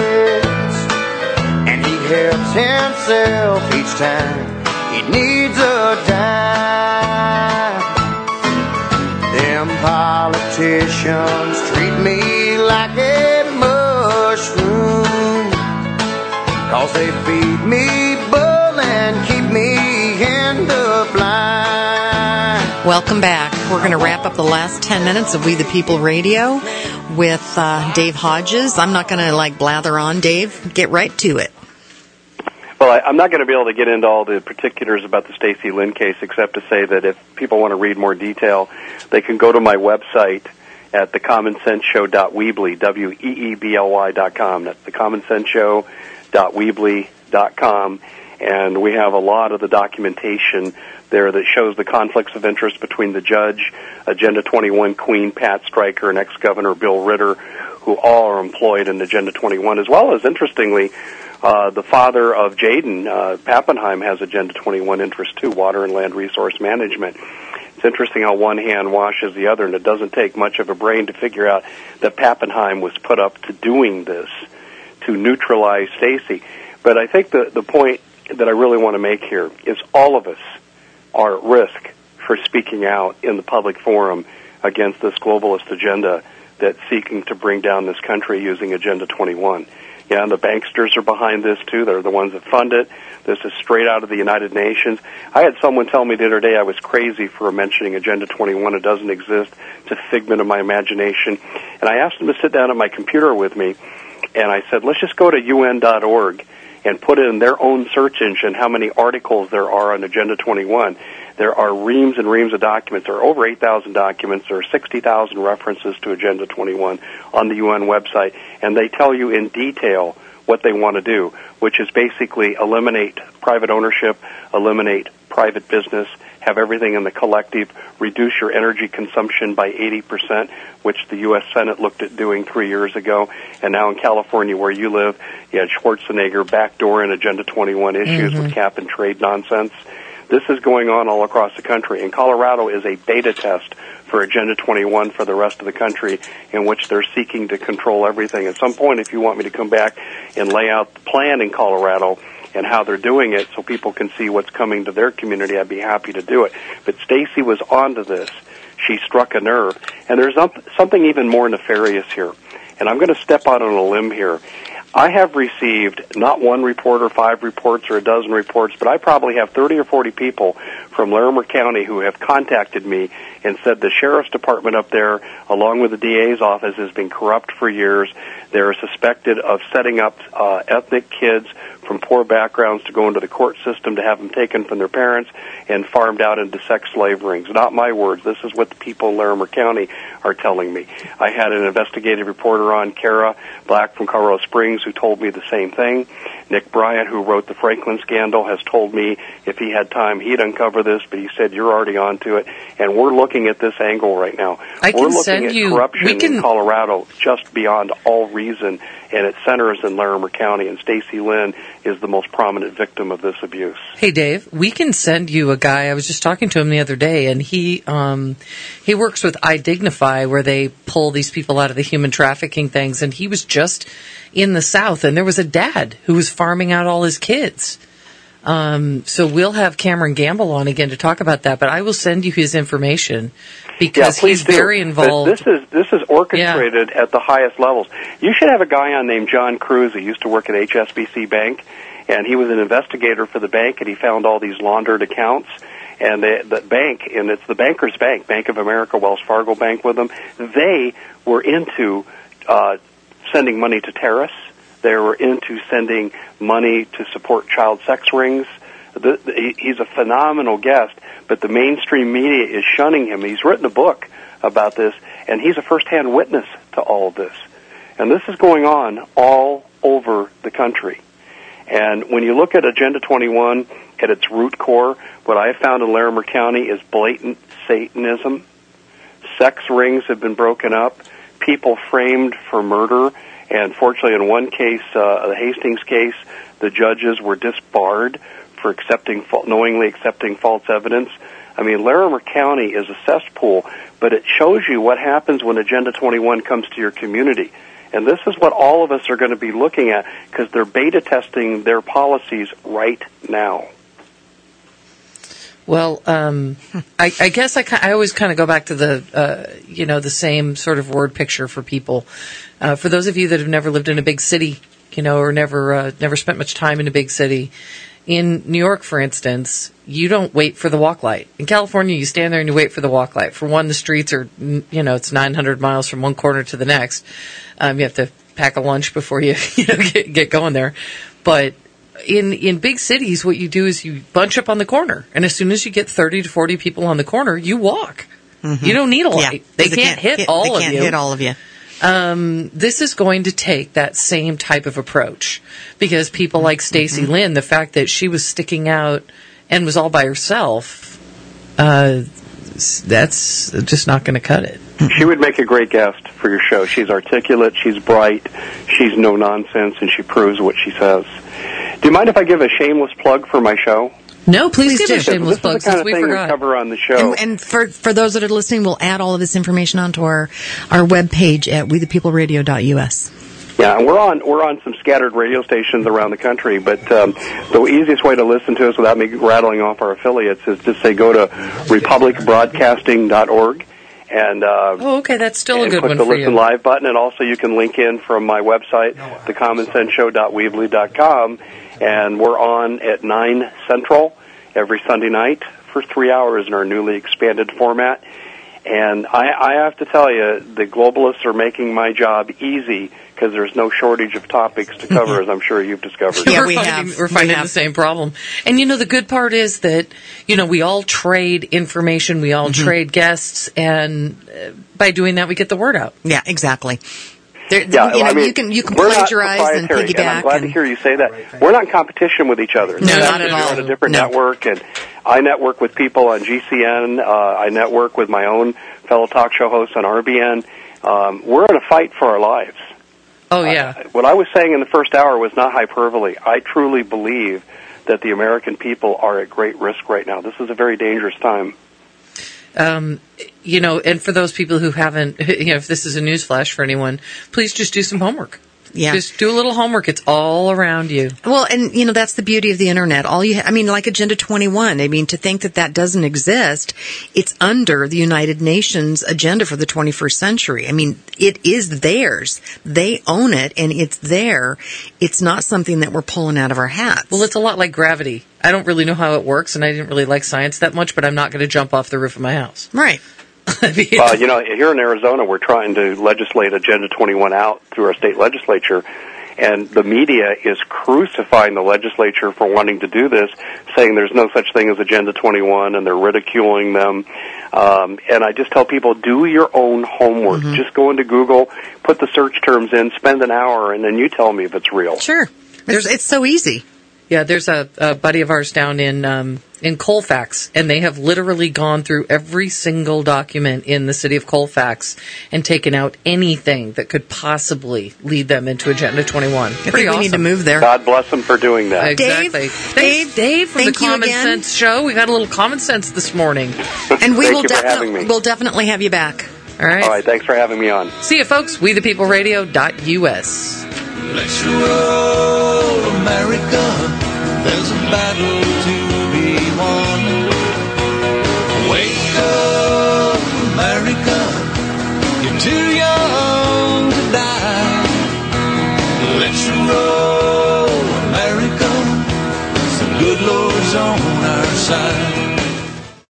and he helps himself each time he needs a dime. Them politicians treat me like a mushroom, 'cause they feed me bull and keep me in the blind. Welcome back. We're going to wrap up the last 10 minutes of We the People Radio with Dave Hodges. I'm not going to blather on, Dave. Get right to it. Well, I'm not going to be able to get into all the particulars about the Stacey Lynn case, except to say that if people want to read more detail, they can go to my website at thecommonsenseshow.weebly, WEEBLY.com. That's thecommonsenseshow.weebly.com. And we have a lot of the documentation there that shows the conflicts of interest between the judge, Agenda 21 Queen Pat Stryker, and ex-Governor Bill Ritter, who all are employed in Agenda 21, as well as, interestingly, the father of Jaden, Pappenheim, has Agenda 21 interest too, water and land resource management. It's interesting how one hand washes the other, and it doesn't take much of a brain to figure out that Pappenheim was put up to doing this to neutralize Stacey. But I think the point that I really want to make here is all of us are at risk for speaking out in the public forum against this globalist agenda that's seeking to bring down this country using Agenda 21. Yeah, and the banksters are behind this, too. They're the ones that fund it. This is straight out of the United Nations. I had someone tell me the other day I was crazy for mentioning Agenda 21. It doesn't exist. It's a figment of my imagination. And I asked him to sit down at my computer with me, and I said, let's just go to UN.org and put in their own search engine how many articles there are on Agenda 21. There are reams and reams of documents. There are over 8,000 documents. There are 60,000 references to Agenda 21 on the UN website, and they tell you in detail what they want to do, which is basically eliminate private ownership, eliminate private business, have everything in the collective, reduce your energy consumption by 80%, which the U.S. Senate looked at doing 3 years ago. And now in California, where you live, you had Schwarzenegger backdooring Agenda 21 issues with cap and trade nonsense. This is going on all across the country, and Colorado is a beta test for Agenda 21 for the rest of the country, in which they're seeking to control everything. At some point, if you want me to come back and lay out the plan in Colorado and how they're doing it so people can see what's coming to their community, I'd be happy to do it. But Stacey was onto this. She struck a nerve. And there's something even more nefarious here. And I'm going to step out on a limb here. I have received not one report or 5 reports or a dozen reports, but I probably have 30 or 40 people from Larimer County who have contacted me and said the sheriff's department up there, along with the DA's office, has been corrupt for years. They're suspected of setting up ethnic kids from poor backgrounds to go into the court system to have them taken from their parents and farmed out into sex slave rings. Not my words. This is what the people in Larimer County are telling me. I had an investigative reporter on, Kara Black from Colorado Springs, who told me the same thing. Nick Bryant, who wrote the Franklin scandal, has told me if he had time, he'd uncover this, but he said you're already onto it. And we're looking at this angle right now. We're looking at corruption in Colorado just beyond all reason, and it centers in Larimer County, and Stacey Lynn is the most prominent victim of this abuse. Hey, Dave, we can send you a guy. I was just talking to him the other day, and he works with iDignify, where they pull these people out of the human trafficking things, and he was just in the South, and there was a dad who was farming out all his kids. So we'll have Cameron Gamble on again to talk about that, but I will send you his information because he's very involved. But this is orchestrated at the highest levels. You should have a guy on named John Cruz who used to work at HSBC Bank, and he was an investigator for the bank, and he found all these laundered accounts. And the bank, and it's the Bankers Bank, Bank of America, Wells Fargo Bank with them, they were into sending money to terrorists. They were into sending money to support child sex rings. He's a phenomenal guest, but the mainstream media is shunning him. He's written a book about this, and he's a first-hand witness to all of this. And this is going on all over the country. And when you look at Agenda 21 at its root core, what I found in Larimer County is blatant Satanism. Sex rings have been broken up. People framed for murder. And fortunately, in one case, the Hastings case, the judges were disbarred for knowingly accepting false evidence. I mean, Larimer County is a cesspool, but it shows you what happens when Agenda 21 comes to your community. And this is what all of us are going to be looking at, because they're beta testing their policies right now. Well, I guess I always kind of go back to the same sort of word picture for people. For those of you that have never lived in a big city, or never spent much time in a big city, in New York, for instance, you don't wait for the walk light. In California, you stand there and you wait for the walk light. For one, the streets are, it's 900 miles from one corner to the next. You have to pack a lunch before you, get going there. But in big cities, what you do is you bunch up on the corner. And as soon as you get 30 to 40 people on the corner, you walk. Mm-hmm. You don't need a light. Yeah, they can't hit all of you. They can't hit all of you. This is going to take that same type of approach, because people like Stacy Lynn, the fact that she was sticking out and was all by herself, that's just not going to cut it. She would make a great guest for your show. She's articulate, she's bright, she's no nonsense, and she proves what she says. Do you mind if I give a shameless plug for my show? No, please give a shameless plug, since we forgot. This is the kind of thing we cover on the show. And for those that are listening, we'll add all of this information onto our webpage at wethepeopleradio.us. Yeah, and we're on some scattered radio stations around the country, but the easiest way to listen to us without me rattling off our affiliates is just say go to republicbroadcasting.org. And okay, that's still a good one for you. Click the Listen Live button, and also you can link in from my website, thecommonsenseshow.weebly.com, and we're on at 9 Central every Sunday night for 3 hours in our newly expanded format. And I have to tell you, the globalists are making my job easy, because there's no shortage of topics to cover, as I'm sure you've discovered. Yeah, we're finding the same problem. And, the good part is that, we all trade information, we all trade guests, and by doing that, we get the word out. Yeah, exactly. You can plagiarize and piggyback. And I'm glad to hear you say that. We're not in competition with each other. No, not at all. We're on a different network, and I network with people on GCN. I network with my own fellow talk show hosts on RBN. We're in a fight for our lives. Oh, yeah. What I was saying in the first hour was not hyperbole. I truly believe that the American people are at great risk right now. This is a very dangerous time. And for those people who haven't, if this is a newsflash for anyone, please just do some homework. Yeah. Just do a little homework. It's all around you. Well, and, that's the beauty of the Internet. Like Agenda 21, to think that doesn't exist, it's under the United Nations agenda for the 21st century. It is theirs. They own it, and it's there. It's not something that we're pulling out of our hats. Well, it's a lot like gravity. I don't really know how it works, and I didn't really like science that much, but I'm not going to jump off the roof of my house. Right. Here in Arizona, we're trying to legislate Agenda 21 out through our state legislature, and the media is crucifying the legislature for wanting to do this, saying there's no such thing as Agenda 21, and they're ridiculing them. And I just tell people, do your own homework. Just go into Google, put the search terms in, spend an hour, and then you tell me if it's real. Sure. It's so easy. Yeah, there's a buddy of ours down in Colfax, and they have literally gone through every single document in the city of Colfax and taken out anything that could possibly lead them into Agenda 21. I think we need to move there. God bless them for doing that. Exactly. Dave from the Common Sense Show. We got a little common sense this morning. And we'll definitely have you back. All right. All right, thanks for having me on. See you, folks. WeThePeopleRadio.us. Let's roll, America. There's a battle to be won. Wake up, America. You're too young